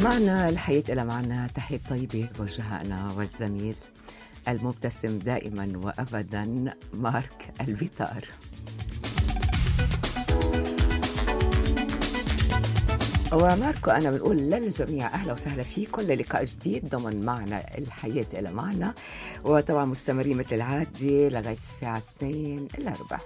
معنا الحياة إلى معنا تحية طيبة بوجهها أنا والزميل المبتسم دائما وأبدا مارك الفيتار. وماركو أنا بنقول للجميع أهلا وسهلا فيكم للقاء جديد ضمن معنا الحياة إلى معنا، وطبعا مستمرين مثل العادة لغاية الساعة 2 إلى 4.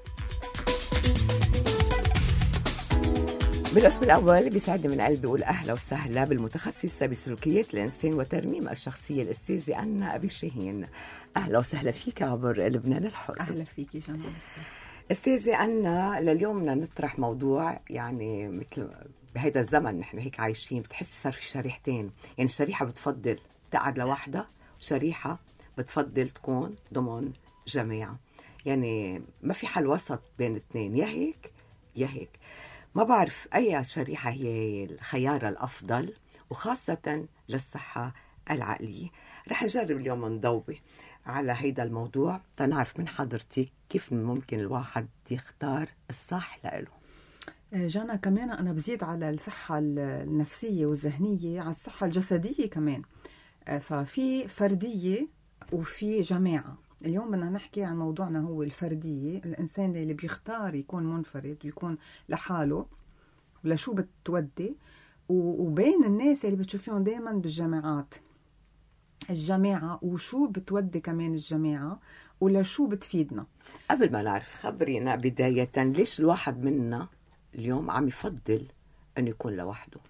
بالاسم الأول بيسعدني من قلبي أقول أهلا وسهلا بالمتخصصة بسلوكيات الإنسان وترميم الشخصية الأستاذة أنا أبي شاهين. أهلا وسهلا فيك عبر لبنان الحر. أهلا فيكي جمال. أستاذة أنا لليوم بدنا نطرح موضوع يعني مثل بهيدا الزمن نحن هيك عايشين، بتحسي صار في شريحتين، يعني شريحة بتفضل تقعد لوحدها، شريحة بتفضل تكون ضمن جماعة، يعني ما في حل وسط بين الاثنين، يا هيك يا هيك. ما بعرف أي شريحة هي الخيار الأفضل وخاصة للصحة العقلية. رح نجرب اليوم نضوي على هيدا الموضوع تنعرف من حضرتك كيف ممكن الواحد يختار الصح لإله. جانا كمان أنا بزيد على الصحة النفسية والذهنية على الصحة الجسدية كمان. ففي فردية وفي جماعة. اليوم بدنا نحكي عن موضوعنا هو الفردية، الإنسان اللي بيختار يكون منفرد ويكون لحاله ولشو بتودي، وبين الناس اللي بتشوفيهم دايما بالجماعات، الجماعة وشو بتودي كمان الجماعة ولشو بتفيدنا. قبل ما نعرف خبرينا بداية ليش الواحد منا اليوم عم يفضل أن يكون لوحده؟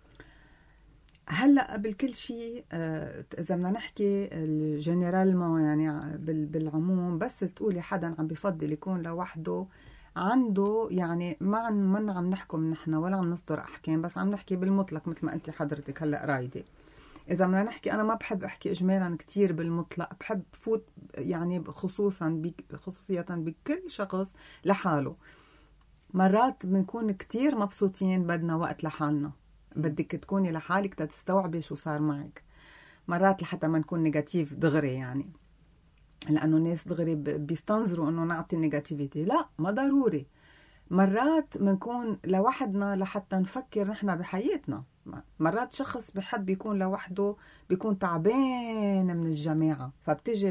هلأ قبل كل شيء إذا بدنا نحكي الجنرالمون يعني بالعموم، بس تقولي حدا عم بفضل يكون لوحده عنده يعني ما عم نحكم نحن ولا عم نصدر أحكام، بس عم نحكي بالمطلق مثل ما أنت حضرتك هلأ رايدة. إذا بدنا نحكي أنا ما بحب أحكي إجمالا كتير بالمطلق، بحب فوت يعني خصوصية بكل شخص لحاله. مرات بنكون كتير مبسوطين بدنا وقت لحالنا، بدك تكوني لحالك تستوعبي شو صار معك. مرات لحتى ما نكون نيجاتيف دغري، يعني لأنه الناس دغري بيستنظروا أنه نعطي النيجاتيفيتي، لا ما ضروري. مرات بنكون لوحدنا لحتى نفكر نحن بحياتنا. مرات شخص بحب يكون لوحده بيكون تعبان من الجماعة، فبتجي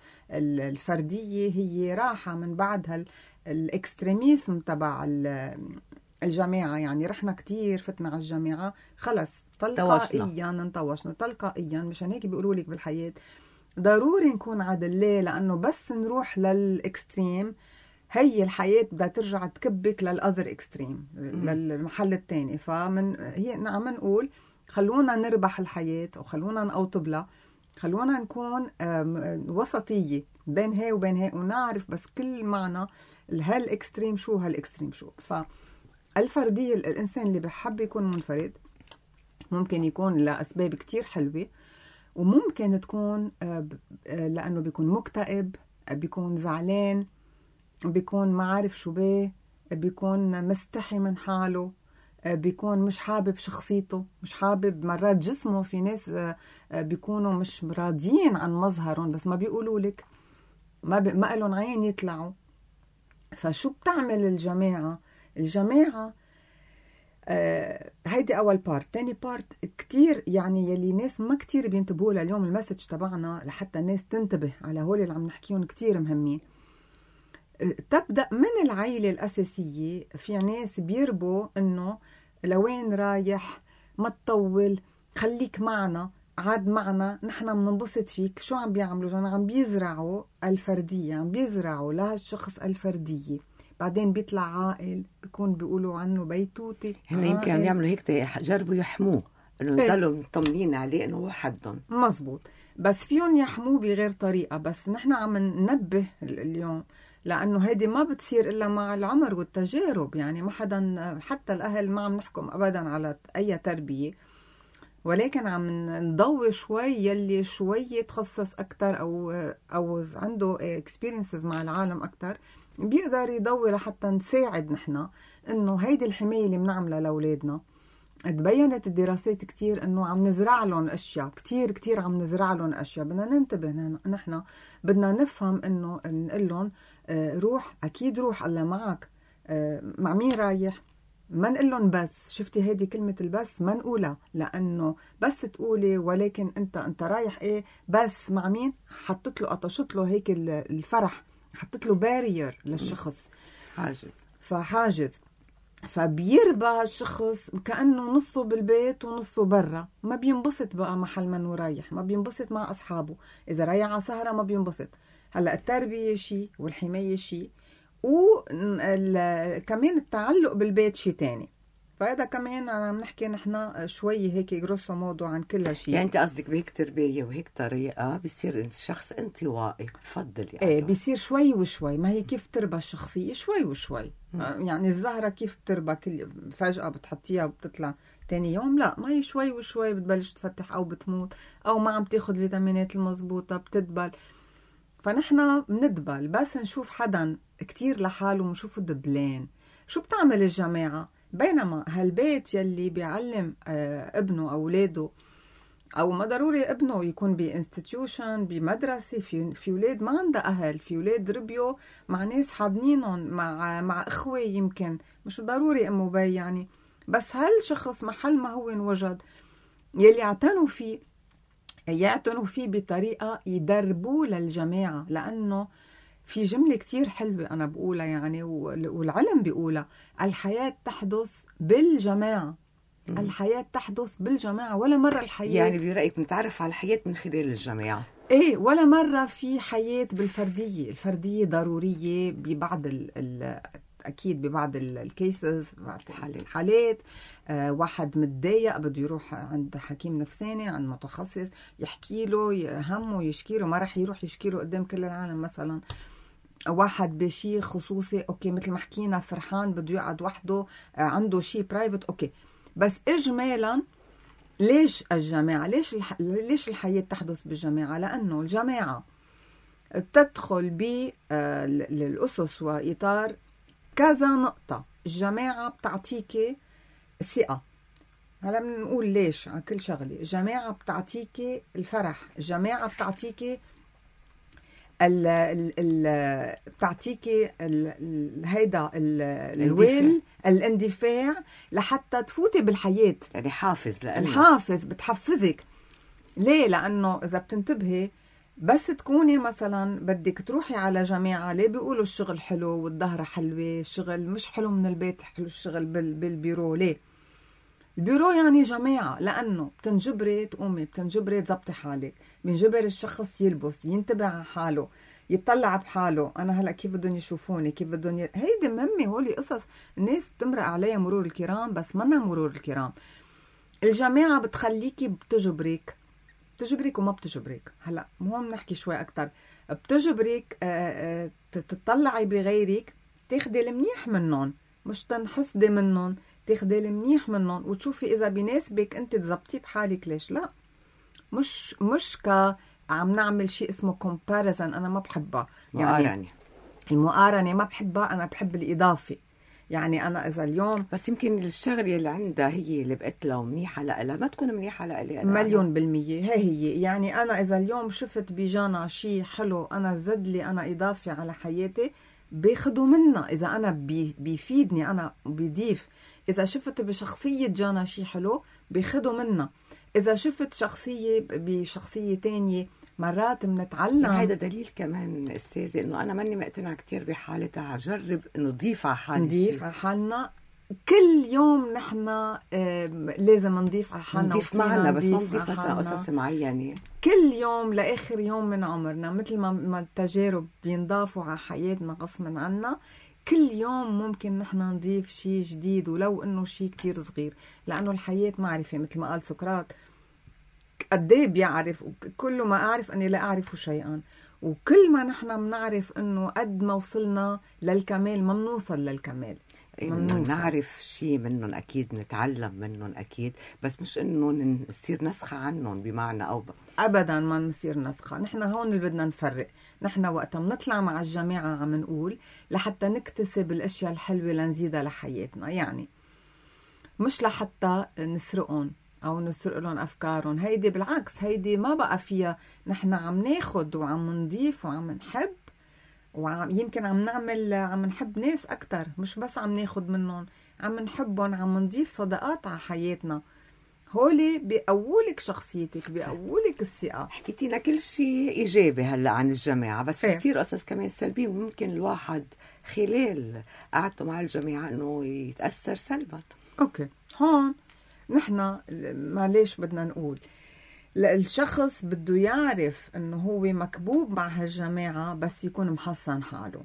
الفردية هي راحة من بعد الاكستريميسم تبع الجماعة. يعني رحنا كتير فتنا على الجماعة خلص تلقائيا انطوشنا تلقائيا. مشان هيك بيقولوا لك بالحياة ضروري نكون عدل. ليه؟ لأنه بس نروح للإكستريم هي الحياة بدها ترجع تكبك للأذر إكستريم، للمحل التاني. هي نعم نقول خلونا نربح الحياة وخلونا نقوطب لها، خلونا نكون وسطية بين هاي وبين هاي، ونعرف بس كل معنى هالإكستريم شو هالإكستريم شو. فالفردية الإنسان اللي بحب يكون منفرد ممكن يكون لأسباب كتير حلوة، وممكن تكون لأنه بيكون مكتئب، بيكون زعلان، بيكون ما عارف شو بيه، بيكون مستحي من حاله، بيكون مش حابب شخصيته، مش حابب مرات جسمه. في ناس بيكونوا مش راضيين عن مظهرهم بس ما بيقولوا لك، ما قالوا عين يطلعوا. فشو بتعمل الجماعة؟ الجماعة هيدي أول بارت. تاني بارت كتير يعني يلي ناس ما كتير بينتبهوا اليوم المسج تبعنا لحتى الناس تنتبه على هول اللي عم نحكيهم كتير مهمين. تبدأ من العائلة الأساسية. في ناس بيربوا إنه لوين رايح، ما تطول، خليك معنا، عاد معنا، نحن مننبسط فيك. شو عم بيعملوا؟ جانا عم بيزرعوا الفردية، عم بيزرعوا لهالشخص الفردية. بعدين بيطلع عاقل، بيكون بيقولوا عنه بيتوتي. هن يمكن عم يعملوا هيك جربوا يحموه، إنه يضلوا مطمنين عليه إنه هو حدهم. مزبوط، بس فيهم يحموه بغير طريقة. بس نحن عم ننبه اليوم لأنه هيدي ما بتصير إلا مع العمر والتجارب. يعني ما حدا، حتى الأهل ما عم نحكم أبدا على أي تربية، ولكن عم نضوي شوي يلي شوي يتخصص أكتر أو عنده experiences مع العالم أكتر، بيقدر يضوي لحتى نساعد نحن إنه هيدي الحماية اللي بنعملها لأولادنا. تبينت الدراسات كتير إنه عم نزرع لهم أشياء كتير عم نزرع لهم أشياء. بدنا ننتبه نحن، بدنا نفهم إنه نقول لهم روح، أكيد روح، الله معك. مع مين رايح؟ ما نقول لهم بس. شفتي هذه كلمة البس ما نقولها، لأنه بس تقولي ولكن أنت رايح إيه بس مع مين؟ حطت له قطشت له هيك الفرح، حطت له بارير للشخص، حاجز. فبيربى الشخص كأنه نصه بالبيت ونصه برا، ما بينبسط بقى محل منه رايح، ما بينبسط مع أصحابه، إذا رايح على سهرة ما بينبسط. هلأ التربية شيء والحماية شيء، وكمان التعلق بالبيت شيء تاني. فهذا كمان عم نحكي نحن شوي هيك جروسو مودو عن كل شيء. يعني انت قصدك بهيك تربيه وهيك طريقه بصير الشخص انطوائي. تفضل يعني. ايه بيصير شوي وشوي. ما هي كيف تربى الشخصيه شوي وشوي. يعني الزهره كيف بتربى كل فجاه بتحطيها وبتطلع تاني يوم؟ لا، ما هي شوي وشوي بتبلش تفتح او بتموت او ما عم تاخذ فيتامينات المضبوطه بتدبل. فنحن بندبل بس نشوف حدا كتير لحاله ونشوفه دبلان. شو بتعمل الجماعة؟ بينما هالبيت يلي بيعلم ابنه أو أولاده، أو ما ضروري ابنه يكون بإنستيتيوشن بمدرسة، في أولاد ما عندها أهل، في أولاد ربيوا مع ناس حاضنينهم، مع إخوة، يمكن مش ضروري أم وبي يعني، بس هالشخص محل ما هو انوجد يلي يعتنوا فيه بطريقة يدربوه للجماعة. لأنه في جملة كتير حلوة أنا بقولها يعني، والعلم بيقولها: الحياة تحدث بالجماعة. الحياة تحدث بالجماعة. ولا مرة الحياة، يعني برأيك نتعرف على الحياة من خلال الجماعة؟ إيه، ولا مرة في حياة بالفردية. الفردية ضرورية ببعض أكيد ببعض الكيسز، بعض الحالات. واحد متضايق بده يروح عند حكيم نفساني، عند متخصص يحكي له همه، يشكي له، ما رح يروح يشكي له قدام كل العالم. مثلا واحد بشي خصوصي، أوكي، مثل ما حكينا فرحان بده يقعد وحده، عنده شي برايفت، أوكي. بس إجمالا ليش الجماعة؟ ليش الحياة تحدث بالجماعة؟ لأنه الجماعة تدخل بالأسس وإطار كذا نقطة. الجماعة بتعطيكي ثقة. هلا بنقول ليش على كل شغلة. الجماعة بتعطيكي الفرح، الجماعة بتعطيكي بتعطيكي هيدا الويل، الاندفاع لحتى تفوتي بالحياة. يعني حافز، الحافز بتحفزك. ليه؟ لأنه إذا بتنتبهي بس تكوني مثلا بدك تروحي على جماعة، ليه بيقولوا الشغل حلو والظهرة حلوة، الشغل مش حلو من البيت، حلو الشغل بالبيرو. ليه؟ البيرو يعني جماعة، لأنه بتنجبري تقومي، بتنجبري تزبطي حالك، بنجبر الشخص يلبس، ينتبه على حاله، يطلع بحاله. أنا هلأ كيف بدهم يشوفوني، كيف بدهم هيدي مهمة. هولي قصص الناس بتمرق عليها مرور الكرام، بس منا مرور الكرام. الجماعة بتخليكي بتجبرك وما بتجبرك. هلأ مهم نحكي شوي أكتر. بتجبرك تطلعي بغيرك، تاخدي المنيح منهم، مش تنحسدي منهم، تاخدي المنيح منهم وتشوفي إذا بيناسبك أنت تزبطي بحالك. ليش لا؟ مش عم نعمل شيء اسمه comparison. أنا ما بحبها يعني المقارنة ما بحبها. أنا بحب الإضافة. يعني أنا إذا اليوم بس يمكن الشغلة اللي عندها هي اللي بقت له منيحة لها ما تكون منيحة لها 1,000,000%. هي يعني أنا إذا اليوم شفت بجانا شيء حلو، أنا زد لي أنا إضافة على حياتي، باخده منها. إذا أنا بيفيدني أنا بيضيف. إذا شفت بشخصية جانا شيء حلو باخده منها. إذا شفت شخصية بشخصية تانية مرات بنتعلم. هذا دليل كمان استاذي انه انا ماني مقتنعه كتير بحالتها. جرب انه نضيف على حالنا، نضيف على حالنا كل يوم. نحن لازم نضيف على حالنا، نضيف معنا، بس ما نضيف مثلا قصص معينه كل يوم لاخر يوم من عمرنا. مثل ما التجارب بينضافوا على حياتنا غصبا عنا، كل يوم ممكن نحن نضيف شيء جديد ولو انه شيء كتير صغير. لانه الحياه معرفه، مثل ما قال سقراط، قد ايه بيعرف. كل ما اعرف اني لا اعرف شيئا. وكل ما نحن بنعرف انه قد ما وصلنا للكمال ما بنوصل للكمال. نعرف شيء منهم اكيد، نتعلم منهم اكيد، بس مش انه نصير نسخه عنهم بمعنى او ابدا ما نصير نسخه. نحن هون اللي بدنا نفرق. نحن وقتها بنطلع مع الجماعه عم نقول لحتى نكتسب الاشياء الحلوه لنزيدها لحياتنا. يعني مش لحتى نسرقهم او نسرق لهم افكارهم. هيدي بالعكس، هيدي ما بقى فيها. نحن عم ناخد وعم نضيف وعم نحب، ويمكن عم نحب ناس اكتر، مش بس عم ناخد منهم، عم نحبهم، عم نضيف صداقات على حياتنا، هولي بيقولك شخصيتك، بيقولك الثقة. حكيتينا كل شيء إيجابي هلأ عن الجماعة، بس في كتير قصص كمان سلبية ممكن الواحد خلال قعدته مع الجماعة إنه يتأثر سلبا. أوكي، هون نحن معليش بدنا نقول الشخص بده يعرف إنه هو مكبوب مع هالجماعة بس يكون محسن حاله،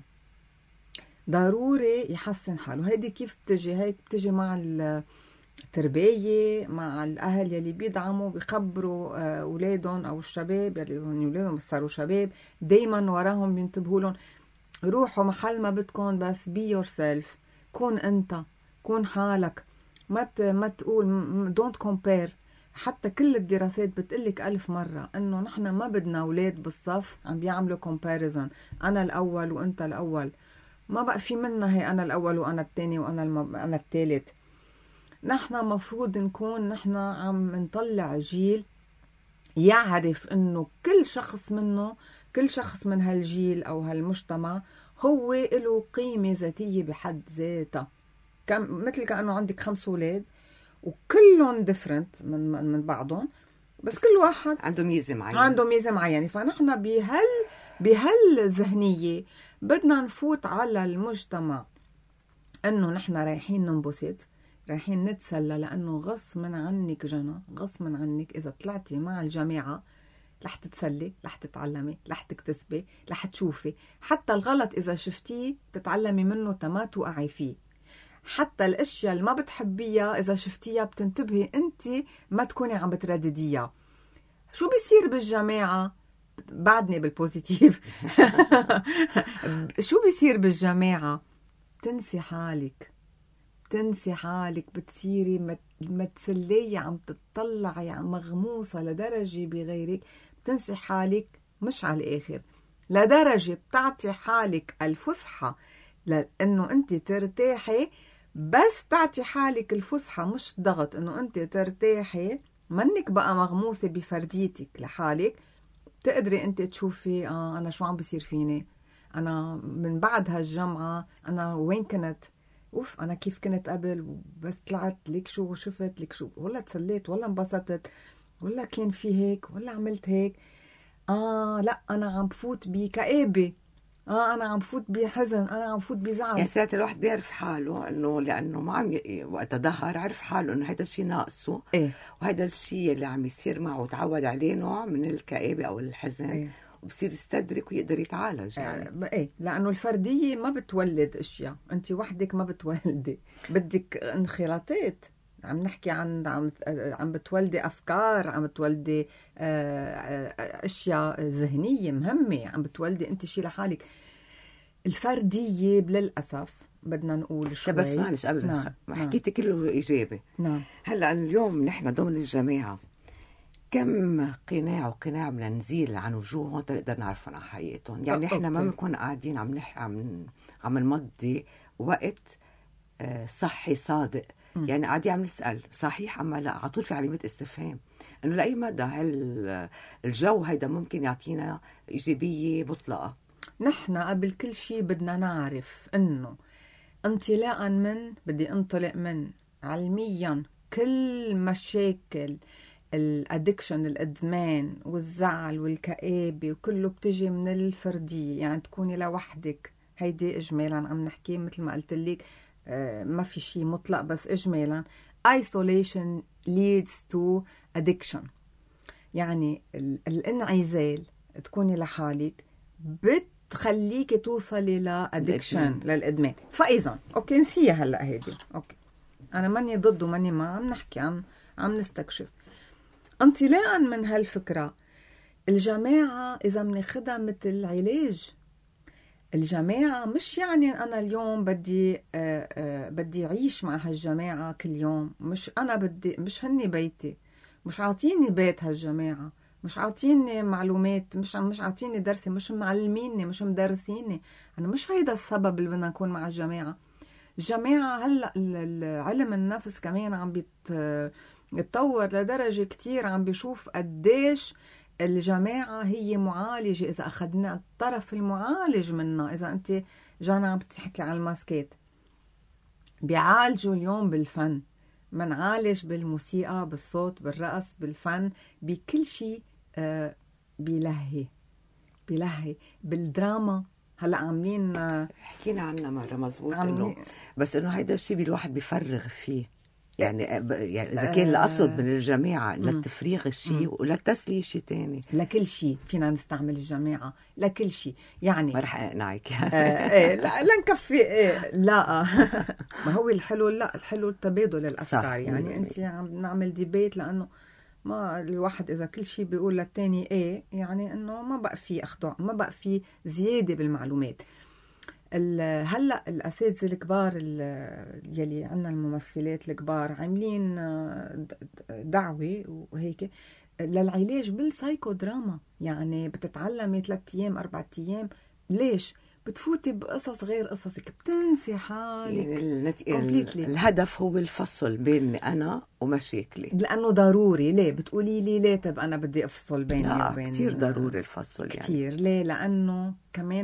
ضروري يحسن حاله. هيدي كيف بتجي؟ هيك بتجي مع التربية، مع الأهل يلي بيدعموا بيخبروا أولادهم أو الشباب يلي أولادهم صاروا شباب، دايما وراهم بينتبهوا لهم روحوا محل ما بدكم بس be yourself، كون أنت، كون حالك، ما تقول don't compare. حتى كل الدراسات بتقلك 1000 مرة إنه نحن ما بدنا أولاد بالصف عم بيعملوا comparison، أنا الأول وأنت الأول، ما بقى في منها هي أنا الأول وأنا الثاني وأنا أنا الثالث. نحن مفروض نكون نحن عم نطلع جيل يعرف إنه كل شخص من هالجيل أو هالمجتمع هو له قيمة ذاتية بحد ذاتها، مثل كأنه عندك 5 أولاد وكلهم different من بعضهم، بس كل واحد عنده ميزة معينة. فنحن بهالذهنية بدنا نفوت على المجتمع انه نحن رايحين ننبسط، رايحين نتسلى، لانه غصب عنك جنى، غصب عنك اذا طلعتي مع الجماعة رح تتسلي، رح تتعلمي، رح تكتسبي، رح تشوفي. حتى الغلط اذا شفتيه تتعلمي منه تما توقعي فيه. حتى الاشياء اللي ما بتحبيها اذا شفتيها بتنتبهي انت ما تكوني عم بتردديها. شو بيصير بالجماعة؟ بعدني بالبوزيتيف. شو بيصير بالجماعة؟ تنسي حالك، بتصيري متسلية، عم تطلعي، عم مغموسة لدرجة بغيرك، بتنسي حالك مش على الآخر، لدرجة بتعطي حالك الفسحة لأنه أنت ترتاحي، بس تعطي حالك الفسحة مش ضغط إنه أنت ترتاحي، منك بقى مغموسة بفرديتك لحالك. تقدري أنت تشوفي أنا شو عم بيصير فيني، أنا من بعد هالجمعة أنا وين كنت، أنا كيف كنت قبل، بس طلعت ليك شو شفت، ليك شو، ولا تسليت، ولا انبسطت، ولا كان في هيك، ولا عملت هيك. لا أنا عم بفوت بكآبة، أنا عم بفوت بحزن، أنا عم بفوت بزعل. يعني ساعات الواحد بيعرف حاله إنه لأنه ما عم وقت ظهر عرف حاله إنه هيدا الشيء ناقصه، وهيدا الشيء اللي عم يصير معه وتعود عليه نوع من الكآبة أو الحزن، وبصير يستدرك ويقدر يتعالج. يعني لأنه الفردية ما بتولد أشياء، أنت وحدك ما بتولدي، بدك انخراطات. عم نحكي عم بتولدي أفكار، عم بتولدي أشياء ذهنية مهمة، عم بتولدي أنت شيء لحالك. الفردية للأسف بدنا نقول شوي. بس معلش قبل حكيتي كله إيجابي. هلأ اليوم نحن ضمن الجماعة كم قناع وقناع بدنا نزيل عن وجوههم تقدر نعرفهم عن حقيقتهم. يعني احنا ما بنكون قاعدين عم نمضي وقت صحي صادق، يعني قاعدين عم نسأل صحيح أما لا، على طول في علامات استفهام إنه لأي مدى الجو هيدا ممكن يعطينا إيجابية مطلقة. نحن قبل كل شيء بدنا نعرف إنه انطلاقا من بدي انطلق من علميا كل مشاكل الادكشن، الادمان والزعل والكآبة وكله بتجي من الفردية، يعني تكوني لوحدك. هيدي اجمالا عم نحكي مثل ما قلت لك، ما في شيء مطلق بس اجمالا isolation leads to addiction. يعني الانعزال تكوني لحالك بتخليكي توصلي لادكشن، للادمان. فاذا اوكي نسيها هلا هيدي، اوكي انا ماني ضد وماني مع، عم نحكي عم نستكشف. انطلاقا من هالفكرة الجماعة إذا بناخدها مثل علاج، الجماعة مش يعني أنا اليوم بدي أعيش مع هالجماعة كل يوم، مش أنا مش هني بيتي، مش عاطيني بيت هالجماعة، مش عاطيني معلومات، مش عاطيني درسي، مش معلميني، مش مدرسيني. أنا مش هيدا السبب اللي بدنا نكون مع الجماعة. الجماعة هلأ علم النفس كمان عم يتطور لدرجة كتير، عم بيشوف قديش الجماعة هي معالجة إذا أخذنا الطرف المعالج منها. إذا أنت جانا عم بتحكي عن الماسكات، بيعالجوا اليوم بالفن، منعالج بالموسيقى، بالصوت، بالرقص، بالفن، بكل شيء. بيلهي بالدراما. هلا عاملين حكينا عنها مرة مزبوط، إنه بس إنه هيدا الشيء الواحد بيفرغ فيه، يعني إذا كان القصد من الجماعة للتفريغ الشيء وللتسلية شيء تاني. لكل شيء فينا نستعمل الجماعة لكل شيء، يعني ما رح أقنعك يعني. لا نكفي لا. ما هو الحلو، لا الحلو التبادل الأفكار، يعني أنت عم نعمل ديبيت، لأنه ما الواحد إذا كل شيء بيقول للتاني يعني إنه ما بقى في أخطاء، ما بقى في زيادة بالمعلومات. هلأ الأساتذة الكبار يلي عنا الممثلات الكبار عاملين دعوة وهيك للعلاج بالسايكو دراما، يعني بتتعلمي 3 أيام 4 أيام. ليش؟ بتفوتي بقصص غير قصصك، بتنسي حالك يعني الهدف هو الفصل بيني أنا ومشاكلي، لأنه ضروري. ليه بتقولي لي ليه؟ طب أنا بدي أفصل بيني وبين، كتير ضروري الفصل كتير يعني. ليه؟ لأنه كمان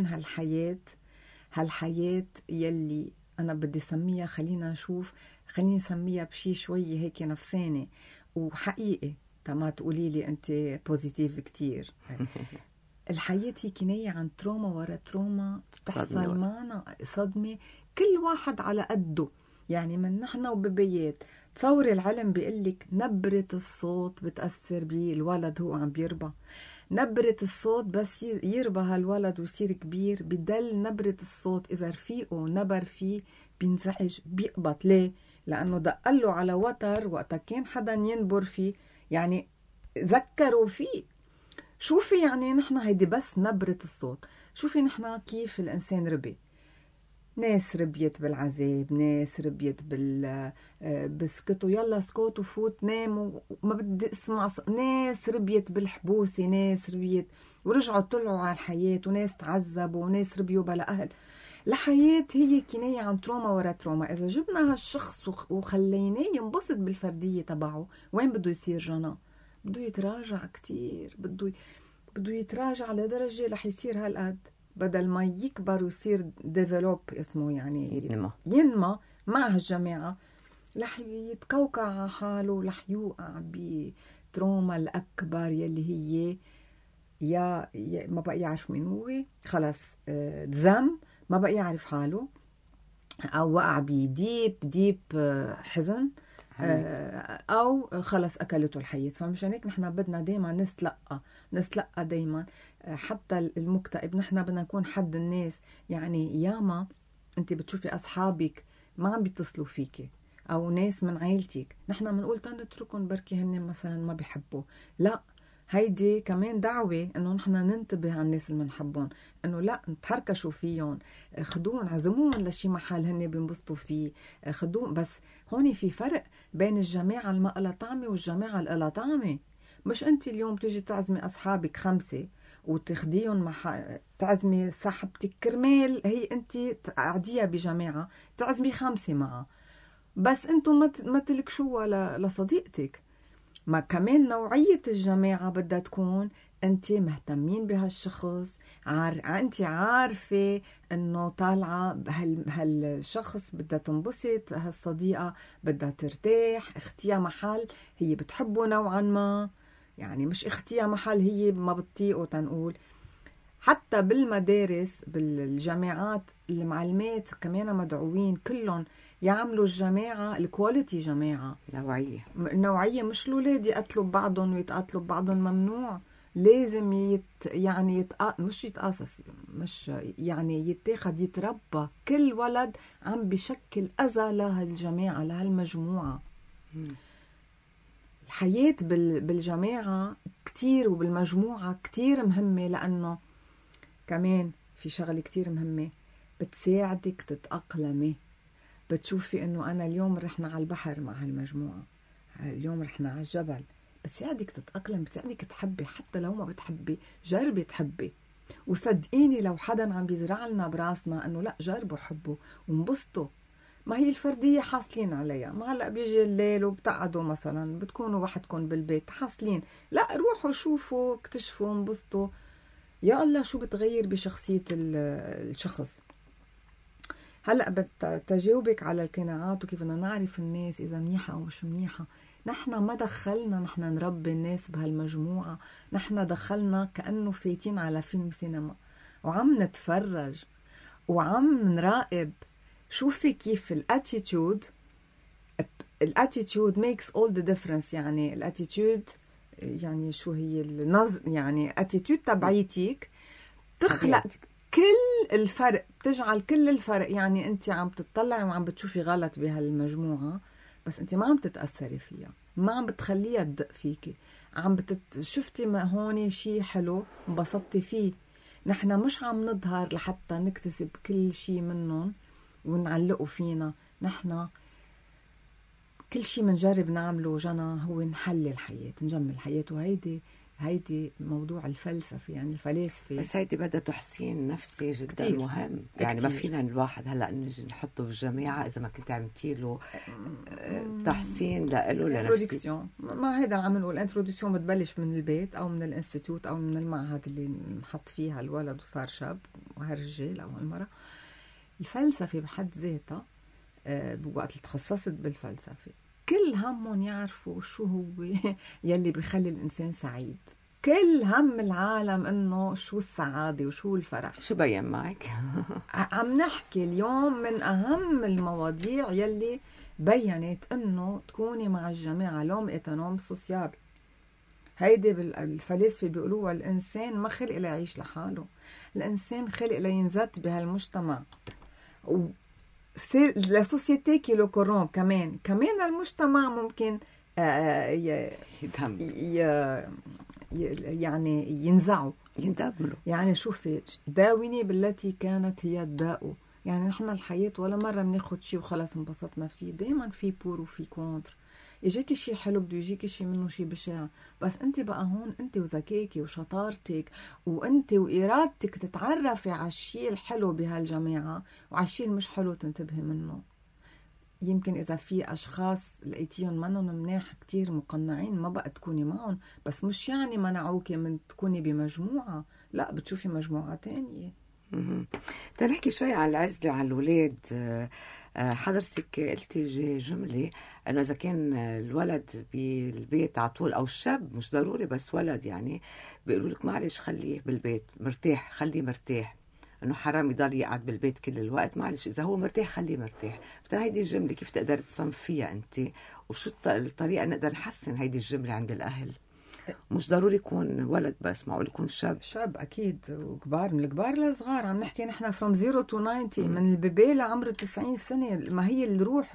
هالحياة يلي أنا بدي سميها، خلينا نسميها بشي شوي هيك نفساني وحقيقي، تما تقولي لي أنت بوزيتيف كتير. الحياة هي كناية عن تروما ورا تروما تحصل معنا، صدمة، كل واحد على قده. يعني من نحن وببيات تصوري العلم بيقلك نبرة الصوت بتأثر بيه الولد هو عم بيربى. نبرة الصوت بس يربى هالولد ويصير كبير، بدل نبرة الصوت إذا رفيقه نبر فيه بينزعج بيقبط. ليه؟ لأنه دقله على وتر وقتا كان حدا ينبر فيه، يعني ذكروا فيه. شوفي يعني نحن هيدي بس نبرة الصوت. شوفي نحن كيف الإنسان ربي، ناس ربيت بالعذاب، ناس ربيت بسكتوا يلا سكوت وفوت نام وما بدي اسمع ناس ربيت بالحبوسة، ناس ربيت ورجعوا طلعوا على الحياة، وناس تعذبوا، وناس ربيوا بلا أهل. الحياة هي كناية عن تروما ورا تروما. إذا جبنا هالشخص وخليناه ينبسط بالفردية تبعه، وين بده يصير جنى؟ بده يتراجع كتير، بده يتراجع لدرجة رح يصير هالقد، بدل ما يكبر ويصير ديفلوب اسمه، يعني ينمى مع هالجماعة، رح يتكوكع على حاله، رح يوقع بتروما الأكبر يلي هي يا ما بقى يعرف مين هو، خلص تزم، ما بقى يعرف حاله، أو وقع بديب حزن، أو خلص أكلته الحياة. فمشان هيك نحن بدنا دايما نستلقى دايما. حتى المكتئب نحن بدنا نكون حد الناس. يعني ياما أنت بتشوفي أصحابك ما عم بيتصلوا فيكي، أو ناس من عائلتك نحن بنقول تنتركن بركي هن مثلا ما بيحبوا. لا، هيدي كمان دعوة إنه نحن ننتبه على الناس اللي بنحبهم، إنه لا نتحركشوا فيهم، خدون عزمون لشي محل هن بينبسطوا فيه، خدون. بس هون في فرق بين الجماعة المقلة طعمة والجماعة القلة طعمة. مش أنت اليوم تيجي تعزمي أصحابك 5 وتاخديهم تعزمي صاحبتك كرمال هي أنت تعديها بجماعة، تعزمي 5 معها، بس أنتم ما تلكشوها لصديقتك. ما كمان نوعية الجماعة بدها تكون أنت مهتمين بهالشخص، أنت عارفة أنه طالعة هالشخص بدها تنبسط، هالصديقة بدها ترتاح، اختيها محل هي بتحبه نوعا ما، يعني مش اختيها محل هي ما بتطيقه. تنقول حتى بالمدارس بالجامعات المعلمات كمان مدعوين كلهم يعملوا الجماعة الكواليتي، جماعة نوعية، مش الولاد يقتلوا ببعضهم ويتقاتلوا ببعضهم، ممنوع. لازم مش يتقاصص، مش يعني يتاخد، يتربى. كل ولد عم بشكل أذى لهالجماعة، لهالمجموعة. الحياة بالجماعة كتير وبالمجموعة كتير مهمة، لأنه كمان في شغلة كتير مهمة بتساعدك تتأقلمي. بتشوفي انه انا اليوم رحنا على البحر مع هالمجموعة، اليوم رحنا على الجبل، بتساعدك تتأقلم، بتساعدك تحبي. حتى لو ما بتحبي جربي تحبي، وصدقيني لو حدا عم بيزرع لنا براسنا انه لا جربوا حبوا وانبسطوا. ما هي الفردية حاصلين عليها. ما هلأ بيجي الليل وبتقعدوا مثلا بتكونوا وحدكم بالبيت حاصلين، لا روحوا شوفوا اكتشفوا انبسطوا. يا الله شو بتغير بشخصية الشخص. هلأ تجاوبك على القناعات وكيف بدنا نعرف الناس إذا منيحة أو مش منيحة. نحن ما دخلنا نحن نربي الناس بهالمجموعة، نحن دخلنا كأنه فايتين على فيلم سينما وعم نتفرج وعم نراقب. شوفي كيف الاتيتيود makes all the difference. يعني الاتيتيود يعني شو هي يعني اتيتيود تبعيتك تخلق كل الفرق، بتجعل كل الفرق. يعني انت عم تطلعي وعم بتشوفي غلط بهالمجموعة بس انت ما عم تتأثري فيها، ما عم بتخليها تدق فيكي، عم شفتي ما هون شيء حلو انبسطتي فيه. نحن مش عم نظهر لحتى نكتسب كل شيء منهم ونعلقوا فينا. نحن كل شيء منجرب نعمله جنى هو نحلي الحياة، نجمل الحياة. وهيدي موضوع الفلسفة، يعني الفلاسفة. بس هيدي بدها تحسين نفسي جدا كتير. مهم. يعني ما فينا الواحد هلأ نجي نحطه بالجامعة إذا ما كنت عملتي له تحسين لإله لنفسي. ما هيدا عم نقول انتروديكسيون بتبلش من البيت أو من الانستيتوت أو من المعهد اللي نحط فيها الولد وصار شاب وهالرجال أو هالمرة. الفلسفة بحد ذاتها بوقت اللي تخصصت بالفلسفة كل همهم يعرفوا شو هو يلي بيخلي الإنسان سعيد. كل هم العالم إنه شو السعادة وشو الفرح. شو بين معك؟ عم نحكي اليوم من أهم المواضيع يلي بيّنت إنه تكوني مع الجماعة لوم إتنوم سوسيابل. هيدي بالفلاسفة بيقولوها الإنسان ما خلق ليعيش لحاله، الإنسان خلق لينزت بهالمجتمع. لا سوسيتي كي لو كوروم كمان المجتمع ممكن يعني ينزعوا يندملوا. يعني شوفي داويني بالتي كانت هي الداء. يعني نحن الحياة ولا مرة بناخد شيء وخلاص انبسطنا فيه، دايما في بور وفي كونتر. يجيكي شيء حلو بده يجيكي شيء منه شيء بشع. بس انت بقى هون انت وذكائك وشطارتك وانت وإرادتك تتعرفي على الشيء الحلو بهالجماعة وعلى الشيء المش حلو تنتبهي منه. يمكن إذا في أشخاص لقيتيهم منهم مناح كتير مقنعين ما بقى تكوني معهم، بس مش يعني منعوكي من تكوني بمجموعة، لا بتشوفي مجموعة تانية. تنحكي شوي عن العزلة وعن الولاد. حضرتك قلتي جملة أنه إذا كان الولد بالبيت على طول أو الشاب مش ضروري بس ولد، يعني بيقولوا لك معلش خليه بالبيت مرتاح، خليه مرتاح، أنه حرام يضل يقعد بالبيت كل الوقت. معلش إذا هو مرتاح خليه مرتاح. هيدي الجملة كيف تقدر تصنف فيها أنت؟ وشو الطريقة نقدر نحسن هيدي الجملة عند الأهل؟ مش ضروري يكون ولد بس، معقول يكون شاب أكيد، وكبار من الكبار للصغار. عم نحكي نحن from 0 to 90 من البيبي لعمره 90 سنة. ما هي الروح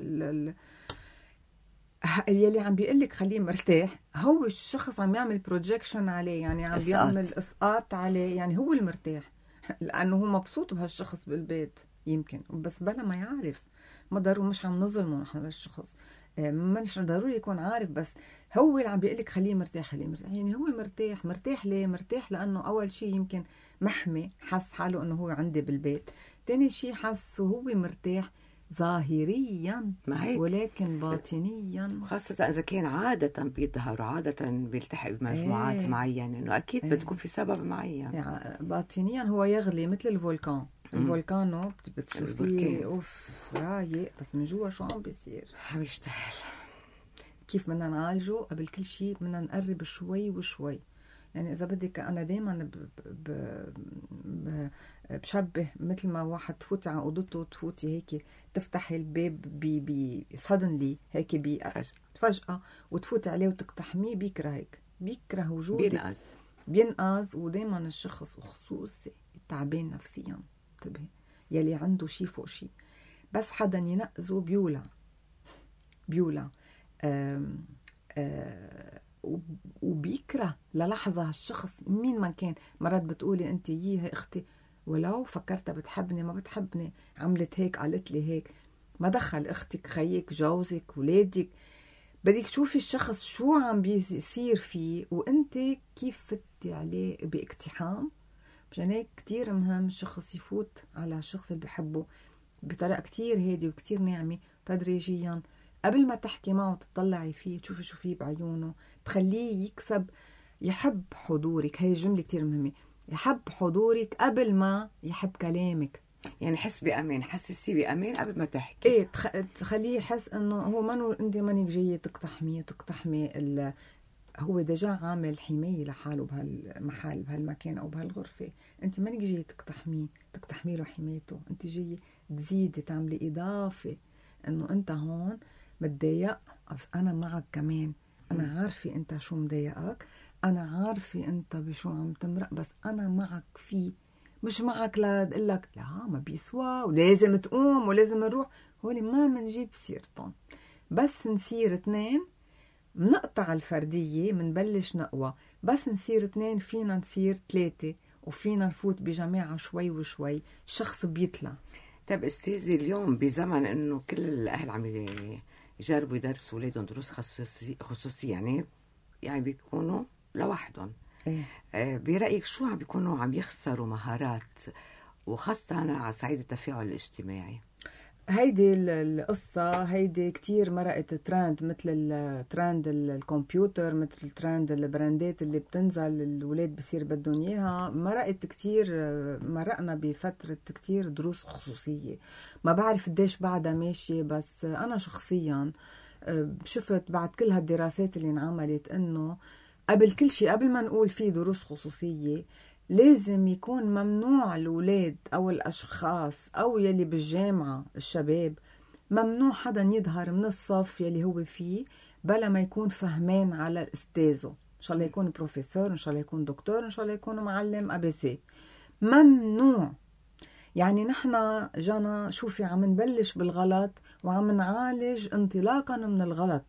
يلي عم بيقلك خليه مرتاح هو الشخص عم يعمل بروجيكشن عليه، يعني عم بيعمل إسقاط عليه، يعني هو المرتاح لأنه هو مبسوط بهالشخص بالبيت يمكن. بس بلا ما يعرف، ما ضروري، مش عم نظلمه نحن بالشخص، مش ضروري يكون عارف، بس هو اللي عم بيقلك خليه مرتاح. يعني هو مرتاح ليه؟ مرتاح لأنه أول شيء يمكن محمي، حس حاله أنه هو عندي بالبيت. تاني شيء حس هو مرتاح ظاهريا ولكن باطنيا، خاصة إذا كان عادة بيظهر، عادة بيلتحق بمجموعات معينة، إنه أكيد بتكون في سبب معين. يعني باطنيا هو يغلي مثل الفولكان. الفولكانو بتشوفيه اوف رايق، بس من جوا شو عم بيصير؟ عم يشتغل. كيف بدنا نعالجه؟ قبل كل شيء بدنا نقرب شوي وشوي. يعني اذا بدك انا دائما بشبه مثل ما واحد تفوتي على اوضته، تفوتي هيك تفتحي الباب suddenly هيك فجأة وتفوتي عليه وتقتحميه، بيكره وجودك، بينقذ. ودائما الشخص وخصوصي تعبان نفسيا، انتبهي، يلي عنده شيء فوق شيء، بس حدا ينقذه بيولع وبيكره للحظة هالشخص مين ما كان. مرات بتقولي انت يي اختي ولو فكرتها بتحبني ما بتحبني، عملت هيك قالت لي هيك، ما دخل اختك، خيك، جوزك، ولادك. بدك تشوفي الشخص شو عم بيصير فيه وانت كيف فتي عليه باقتحام. مشان هيك كتير مهم الشخص يفوت على الشخص اللي بيحبه بطريقة كتير هادي وكتير ناعمة، تدريجيا، قبل ما تحكي معه تطلعي فيه، تشوفي شو فيه بعيونه، تخليه يحب حضورك. هاي الجملة كتير مهمة، يحب حضورك قبل ما يحب كلامك. يعني حس بأمان، حسسيه بأمان قبل ما تحكي. ايه تخليه يحس انه هو منو انت مانك جايه تقتحمي هو ديجا عامل حمايه لحاله بهالمحل بهالمكان او بهالغرفه. انت مانك جايه تقتحمي له حمايته، انت جايه تزيدي تعملي اضافه انه انت هون متضايق بس انا معك كمان. انا عارفه انت شو مضايقك، انا عارفه انت بشو عم تمرق، بس انا معك فيه، مش معك لأقول لك لا ما بيسوى ولازم تقوم ولازم نروح. هولي ما منجيب سيرتهم. بس نصير 2 منقطع الفردية، منبلش نقوى. بس نصير 2 فينا نصير 3 وفينا نفوت بجماعة شوي وشوي، الشخص بيطلع. طب استاذي، اليوم بزمن انه كل الاهل عم يجربوا يدرسوا اولادهم دروس خصوصية، يعني بيكونوا لوحدهم. إيه؟ برأيك شو عم بيكونوا عم يخسروا مهارات، وخاصة على صعيد التفاعل الاجتماعي؟ هيدي القصة هيدي كتير مرقت ترند، مثل الترند الكمبيوتر، مثل الترند البراندات اللي بتنزل الولاد بصير بدهم اياها. مرقت كتير، مرقنا بفترة كتير دروس خصوصية. ما بعرف قديش بعدها ماشية، بس أنا شخصيا شفت بعد كل هالدراسات اللي انعملت انه قبل كل شيء، قبل ما نقول في دروس خصوصية، لازم يكون ممنوع الأولاد أو الأشخاص أو يلي بالجامعة الشباب، ممنوع حدا يظهر من الصف يلي هو فيه بلا ما يكون فهمان على أستاذه. إن شاء الله يكون بروفيسور، إن شاء الله يكون دكتور، إن شاء الله يكون معلم ABC. ممنوع. يعني نحن جانا شوفي عم نبلش بالغلط وعم نعالج انطلاقا من الغلط.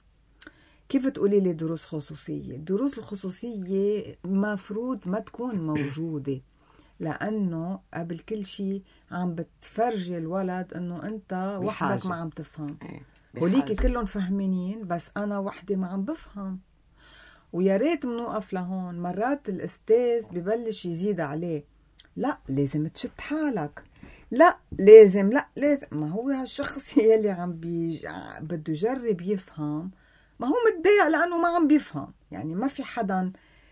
كيف تقولي لي دروس خصوصية؟ الدروس الخصوصية مفروض ما تكون موجودة، لأنه قبل كل شيء عم بتفرجي الولد أنه أنت وحدك ما عم تفهم. وليكي كلهم فهمانين بس أنا وحدي ما عم بفهم. ويا ريت منوقف لهون. مرات الأستاذ ببلش يزيد عليه، لا لازم تشد حالك، لا لازم ما هو هالشخص يلي بده يجرب يفهم، ما هو متضايق لأنه ما عم بيفهم. يعني ما في حدا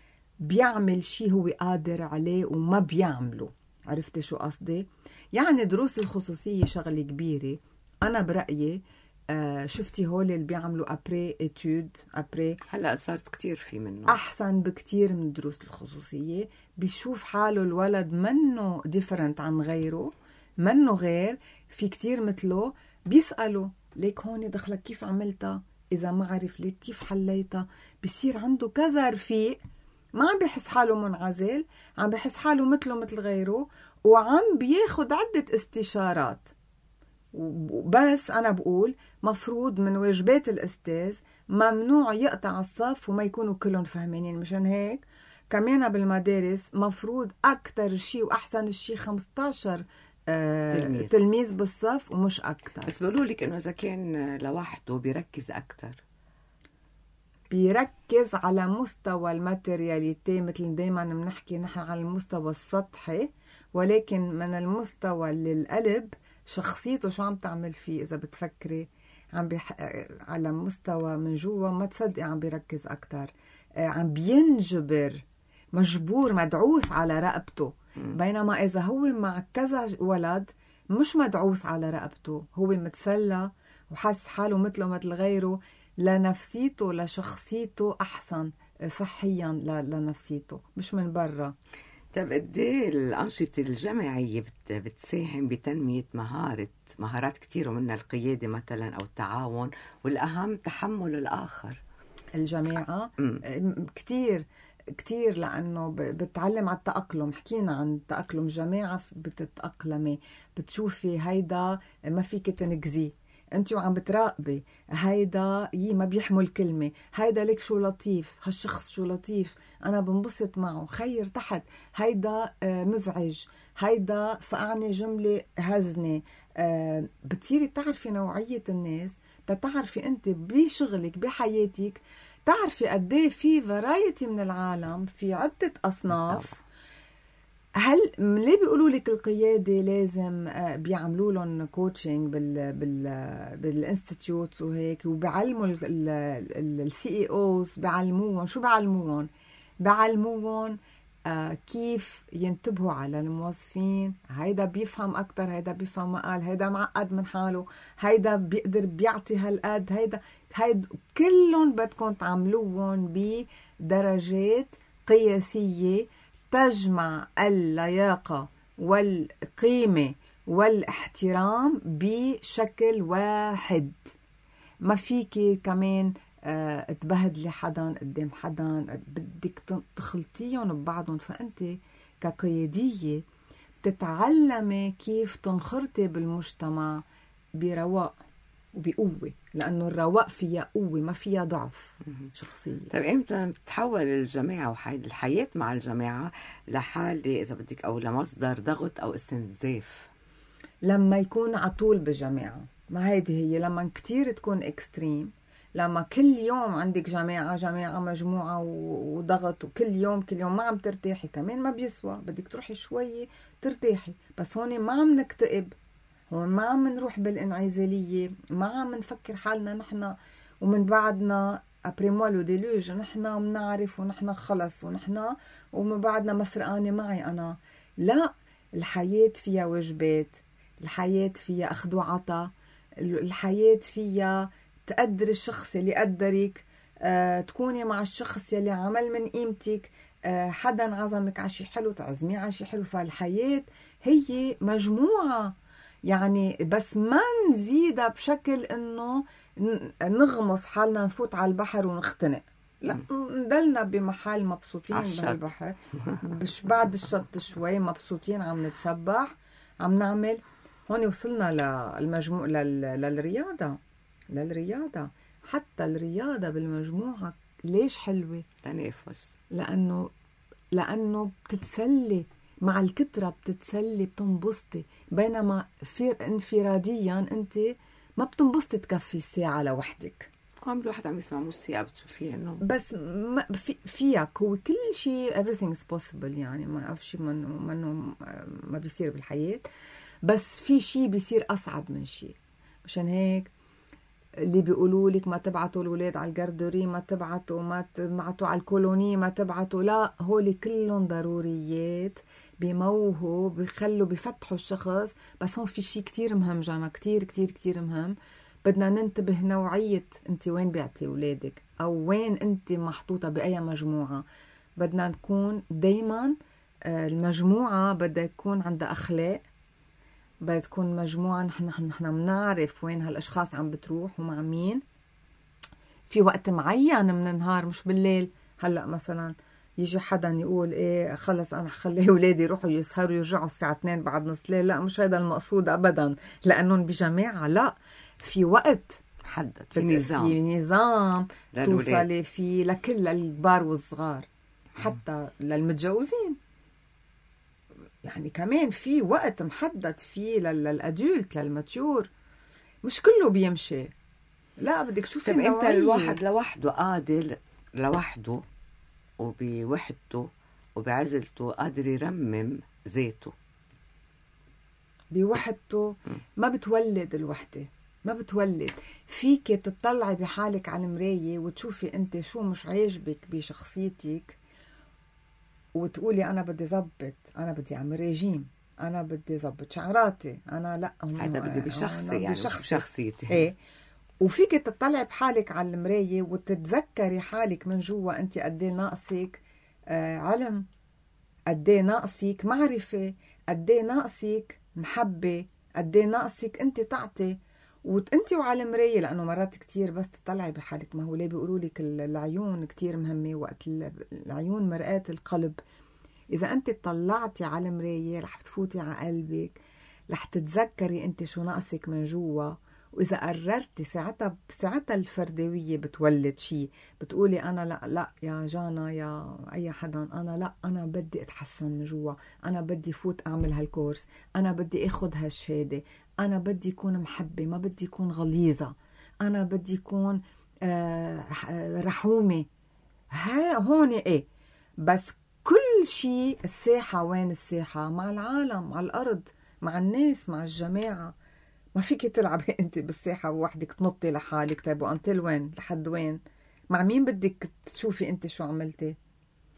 بيعمل شيء هو قادر عليه وما بيعمله. عرفتي شو قصدي؟ يعني دروس الخصوصية شغلة كبيرة. أنا برأيي شفتي هول اللي بيعملوا أبري إتود أبري، هلأ صارت كتير في منه أحسن بكتير من الدروس الخصوصية. بيشوف حاله الولد منه ديفرنت عن غيره، منه غير، في كتير مثله. بيسأله ليك هون دخلك كيف عملتها، إذا ما عرف ليك كيف حليتها. بيصير عنده كذا رفيق، ما عم بيحس حاله منعزل، عم بيحس حاله مثله مثل غيره، وعم بياخد عدة استشارات. بس أنا بقول مفروض من واجبات الأستاذ ممنوع يقطع الصف وما يكونوا كلهم فهمانين. مشان هيك كمان بالمدارس مفروض أكتر شيء وأحسن الشيء 15 تلميذ بالصف ومش أكتر. بس بقولوا لك إنه إذا كان لوحده بيركز أكتر، بيركز على مستوى الماتيرياليتي. مثل دايما بنحكي نحن على المستوى السطحي، ولكن من المستوى للقلب شخصيته شو عم تعمل فيه. إذا بتفكري على مستوى من جوا ما تصدقي عم بيركز أكتر، عم بينجبر، مجبور، مدعوس على رقبته. بينما إذا هو مع كذا ولد مش مدعوس على رقبته، هو متسلى وحس حاله مثله مثل غيره، لنفسيته لشخصيته أحسن صحيا لنفسيته، مش من برا. طب قد ايه الأنشطة الجماعية بتساهم بتنمية مهارات كتير، ومنها القيادة مثلا أو التعاون، والأهم تحمل الآخر؟ الجماعة كتير لأنه بتعلم على التأقلم. حكينا عن التأقلم، جماعة بتتأقلمي، بتشوفي هيدا ما فيك تنجزي، انت وعم بتراقبي هيدا ما بيحمل كلمة، هيدا لك شو لطيف، هالشخص شو لطيف، أنا بنبسط معه، خير تحت، هيدا مزعج، هيدا فقعني جملة هزنة. بتصيري تعرفي نوعية الناس، تتعرفي انت بشغلك بحياتك، تعرفي قديه في فرايتي من العالم، في عدة أصناف. هل ليه بيقولوا لك القيادة لازم بيعملوا لهم كوتشنج بالانستيتيوتس وهيك، وبيعلموا السي اي اوز، بيعلموهم شو بيعلموهم كيف ينتبهوا على الموظفين. هيدا بيفهم أكتر، هيدا بيفهم أقل، هيدا معقد من حاله، هيدا بيقدر بيعطي هالقد، هيدا كلهم بدكم تعملوهم بدرجات قياسية تجمع اللياقة والقيمة والاحترام بشكل واحد. ما فيكي كمان تبهدلي حدا قدام حدا، بدك تخلطيهم ببعضهم. فأنت كقيادية بتتعلمي كيف تنخرطي بالمجتمع برواق وبقوة، لأنه الرواق فيها قوة ما فيها ضعف شخصية. طيب إمتى بتحول الجماعة الحياة مع الجماعة لحالة إذا بدك أو لمصدر ضغط أو استنزاف؟ لما يكون عطول بالجماعة، ما هيدي هي لما كتير تكون اكستريم. لما كل يوم عندك جماعة مجموعة وضغط، وكل يوم ما عم ترتاحي، كمان ما بيسوى. بدك تروحي شوي ترتاحي، بس هون ما عم نكتئب، هون ما عم نروح بالانعزالية، ما عم نفكر حالنا نحن ومن بعدنا après moi le déluge، نحن بنعرف ونحن خلص ونحن ومن بعدنا ما فرقانة معي أنا. لا، الحياة فيها واجبات، الحياة فيها أخذ وعطا، الحياة فيها تقدر الشخص اللي قدرك، تكوني مع الشخص يلي عمل من قيمتك، حدا عزمك على شي حلو تعزميه على شي حلو. فالحياة هي مجموعة يعني، بس ما نزيدها بشكل انه نغمص حالنا نفوت على البحر ونختنق. لا، نضلنا بمحل مبسوطين بهالبحر، مش بعد الشط شوي مبسوطين عم نتسبح عم نعمل. هون وصلنا للمجموع للرياضة. حتى الرياضة بالمجموعة ليش حلوة؟ تنافس. لأنه بتتسلي مع الكترة، بتتسلي بتنبسطي. بينما انفراديا انت ما بتنبسطي تكفي الساعة لوحدك. كم الواحد عم يسمع موسيقى بتشوفيها انه بس فيك هو كل شيء everything is possible. يعني ما أعرف شيء ما بيصير بالحياة، بس في شيء بيصير أصعب من شيء. مشان هيك اللي بيقولوا لك ما تبعتوا الولاد على الجردوري، ما تبعتوا على الكولوني، ما تبعتوا، لا، هولي كلهم ضروريات بيموهوا بيفتحوا الشخص. بس هون في شيء كتير مهم جانا، كتير كتير كتير مهم. بدنا ننتبه نوعية انت وين بيعتي ولادك، او وين انت محطوطة بأي مجموعة. بدنا نكون دايما المجموعة بدها يكون عندها أخلاق، بدها تكون مجموعة نحن منعرف وين هالأشخاص عم بتروح ومع مين في وقت معين من النهار، مش بالليل. هلأ مثلا يجي حدا يقول ايه خلص انا خلي اولادي يروحوا يسهروا يرجعوا الساعة 2 بعد نص ليل. لا، مش هذا المقصود ابدا، لانهم بجماعة. لا، في وقت محدد، في نظام توصلي فيه لكل الكبار والصغار، حتى للمتجوزين. يعني كمان في وقت محدد فيه للأدولت للماتيور، مش كله بيمشي. لا، بدك تشوفي نوعية. انت الواحد لوحده قادر لوحده وبوحدته وبعزلته قادر يرمم ذاته بوحدته. ما بتولد الوحدة، ما بتولد. فيك تطلعي بحالك على المراية وتشوفي انت شو مش عاجبك بشخصيتك، وتقولي أنا بدي زبط، أنا بدي أعمل ريجيم، أنا بدي زبط شعراتي، أنا لا هذا بدي بشخصي يعني بشخصيتي. إيه. وفيك تطلع بحالك على المراية وتتذكري حالك من جوا أنت قديه ناقصك علم، قديه ناقصك معرفة، قديه ناقصك محبة، قديه ناقصك أنت تعطي. وانت وعلى المراية، لأنه مرات كتير بس تطلعي بحالك. ما هو ليه بيقولوا لك العيون كتير مهمة، وقت العيون مرآة القلب. إذا أنت طلعتي على المراية رح تفوتي على قلبك، رح تتذكري أنت شو ناقصك من جوا. وإذا قررتي ساعتها الفردوية بتولد شيء، بتقولي أنا لا يا جانا يا أي حدا، أنا لا، أنا بدي أتحسن من جوا، أنا بدي فوت أعمل هالكورس، أنا بدي أخذ هالشهادة، أنا بدي يكون محبة، ما بدي يكون غليظة، أنا بدي يكون رحومة. هون إيه. بس كل شيء الساحة، وين الساحة؟ مع العالم، على الأرض، مع الناس، مع الجماعة. ما فيك تلعبي انت بالساحة وحدك تنطي لحالك. طيب وانتل وين؟ لحد وين؟ مع مين بدك تشوفي انت شو عملتي؟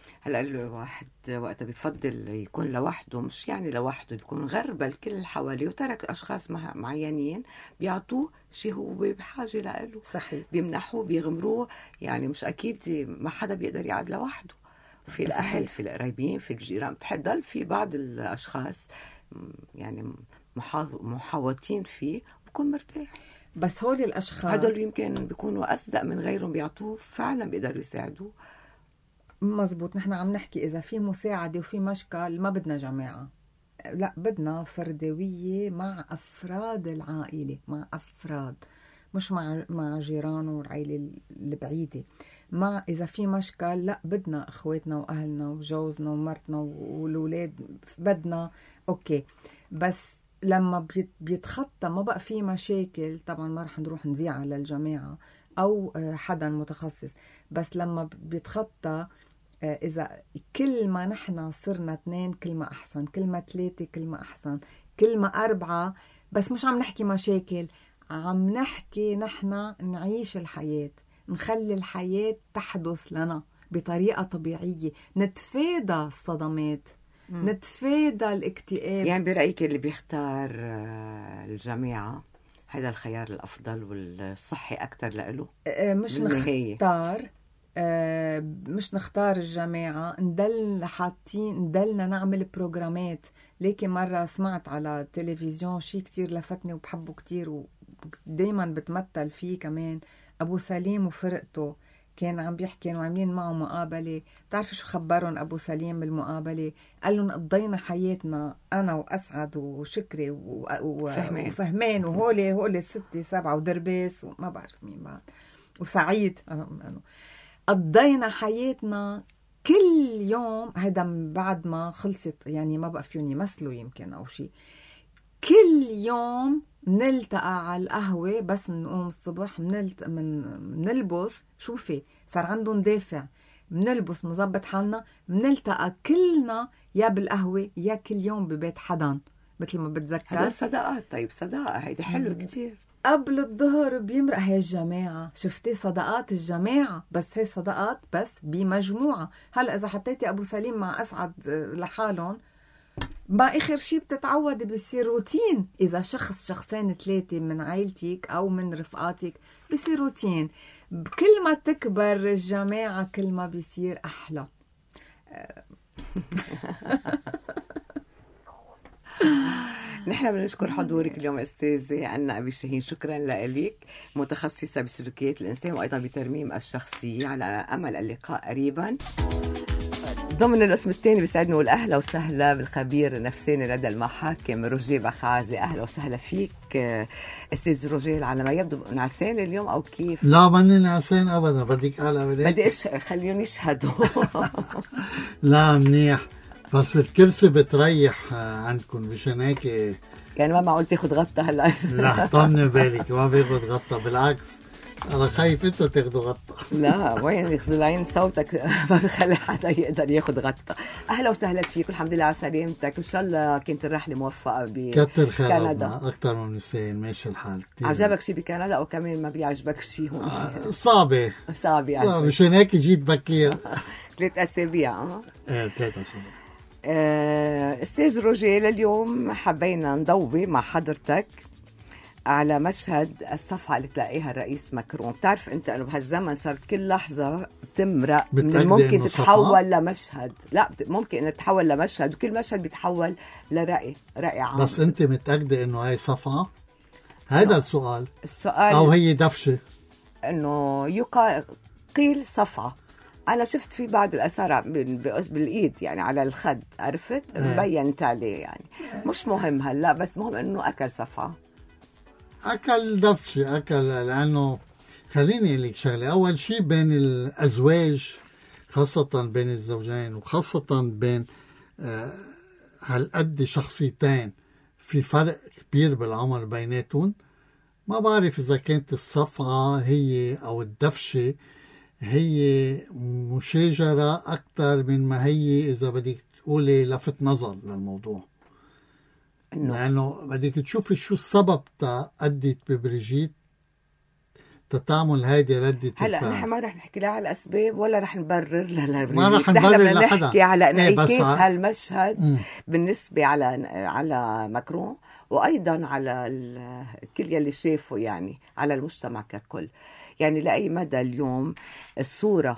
هلا الواحد وقتها بفضل يكون لوحده، مش يعني لوحده، بيكون غربل كل اللي حواليه وترك أشخاص معينين بيعطوه شيء هو بحاجة له، صحيح. بيمنحوه، بيغمروه. يعني مش أكيد ما حدا بيقدر يقعد لوحده، في الأهل، في القرايبين، في الجيران، بتحضل في بعض الأشخاص يعني محاوطين فيه، بكون مرتاح. بس هول الأشخاص هدول يمكن بيكونوا أصدق من غيرهم، بيعطوه فعلا بيقدروا يساعدوه. مزبوط. نحن عم نحكي إذا في مساعدة وفي مشكل، ما بدنا جماعة، لا بدنا فردوية مع أفراد العائلة، مع أفراد، مش مع جيران والعائلة البعيدة. إذا في مشكل، لا بدنا أخواتنا وأهلنا وجوزنا ومرتنا والولاد، بدنا أوكي. بس لما بيتخطى، ما بقى في مشاكل، طبعا ما رح نروح نذيع للجماعة أو حدا متخصص. بس لما بيتخطى، إذا كل ما نحن صرنا 2 كل ما أحسن، كل ما 3 كل ما أحسن، كل ما 4. بس مش عم نحكي مشاكل، عم نحكي نحن نعيش الحياة، نخلي الحياة تحدث لنا بطريقة طبيعية، نتفادى الصدمات، نتفادى الاكتئاب. يعني برأيك اللي بيختار الجامعة هذا الخيار الأفضل والصحي أكتر لإله؟ مش نختار الجماعة، ندلنا نعمل بروجرامات. لكن مرة سمعت على التلفزيون شيء كتير لفتني وبحبه كتير، ودايما بتمثل فيه كمان، أبو سليم وفرقته. كان عم بيحكي وعاملين معه مقابلة. بتعرف شو خبرهم أبو سليم بالمقابلة؟ قال لهم قضينا حياتنا أنا وأسعد وشكري وفهمان وهولي 6 7 ودربيس وما بعرف مين بعد وسعيد، قضينا حياتنا كل يوم. هيدا بعد ما خلصت، يعني ما بقى فيهم يمثلوا يمكن أو شيء. كل يوم نلتقى على القهوة، بس نقوم الصبح منلبس، شوفي صار عندهم دافع، منلبس مزبط حالنا، منلتقى كلنا يا بالقهوة يا كل يوم ببيت حدا، مثل ما بتذكر. هذا صداقات. طيب صداقة هيدي حلو كتير. قبل الظهر بيمرق هي الجماعة، شفتي صداقات الجماعة، بس هي صداقات بس بمجموعة. هلأ إذا حطيتي أبو سليم مع أسعد لحالهم، ما آخر شي بتتعودي، بيصير روتين. إذا شخصين 3 من عائلتك أو من رفقاتك، بيصير روتين. كل ما تكبر الجماعة كل ما بيصير أحلى. نحن بنشكر حضورك اليوم أستاذة أنا أبي شاهين. شكرا لك، متخصصة بسلوكيات الإنسان وأيضا بترميم الشخصية. على أمل اللقاء قريبا. ضمن الاسم الثاني بيسعدنا نقول أهلا وسهلا بالخبير النفساني لدى المحاكم روجيه بخازي. أهلا وسهلا فيك أستاذ روجيه. على ما يبدو نعسان اليوم أو كيف؟ لا ماني نعسان أبدا، بدك أعلى بدي خليهم يشهدوا. لا منيح، بس الكرسي بتريح عندكم، مشان هيك يعني ما معقول تاخد غطة هلا. لا طمني بالك، ما باخد غطة، بالعكس أنا خايف أنتوا تاخدوا غطة. لا وين يخزلين صوتك، ما بخلي حدا يقدر ياخد غطة. أهلا وسهلا فيك، والحمد لله على سلامتك. إن شاء الله كانت الرحلة موفقة بكندا. أكتر من سنين ماشي الحال. عجبك شي بكندا أو كمان ما بيعجبك شي هون؟ صعبة يعني. مشان هيك جيت بكير. 3 أسابيع. ايه 3 أسابيع. أستاذ روجيه، لليوم حبينا نضوي مع حضرتك على مشهد الصفعة اللي تلاقيها الرئيس ماكرون. بتعرف أنت أنه بهالزمن صارت كل لحظة تمرق من الممكن تتحول لمشهد. لا ممكن أن تتحول لمشهد، وكل مشهد بيتحول لرأي عام. بس أنت متأكدة أنه هاي صفعة؟ هذا السؤال أو هي دفشة؟ أنه قيل صفعة. أنا شفت في بعض الأثار بالإيد، يعني على الخد، عرفت مبين عليه، يعني مش مهم هلأ، بس مهم أنه أكل صفعة، أكل دفشة، أكل. لأنه خليني لك شغلة، أول شيء بين الأزواج، خاصة بين الزوجين، وخاصة بين هالقد شخصيتين في فرق كبير بالعمر بيناتهم. ما بعرف إذا كانت الصفعة هي أو الدفشة هي مشاجرة أكتر من ما هي، إذا بدك تقولي لفت نظر للموضوع. لأنه بدك تشوفي شو السبب أدت ببريجيت تتعمل هيدي ردة هلا الفعل. نحن ما رح نحكي لا على الاسباب ولا رح نبرر لها، ما رح نبرر لحدا، نحكي على انعكاس بس هالمشهد بالنسبه على ماكرون، وايضا على كل يلي شافه يعني على المجتمع ككل. يعني لاي مدى اليوم صوره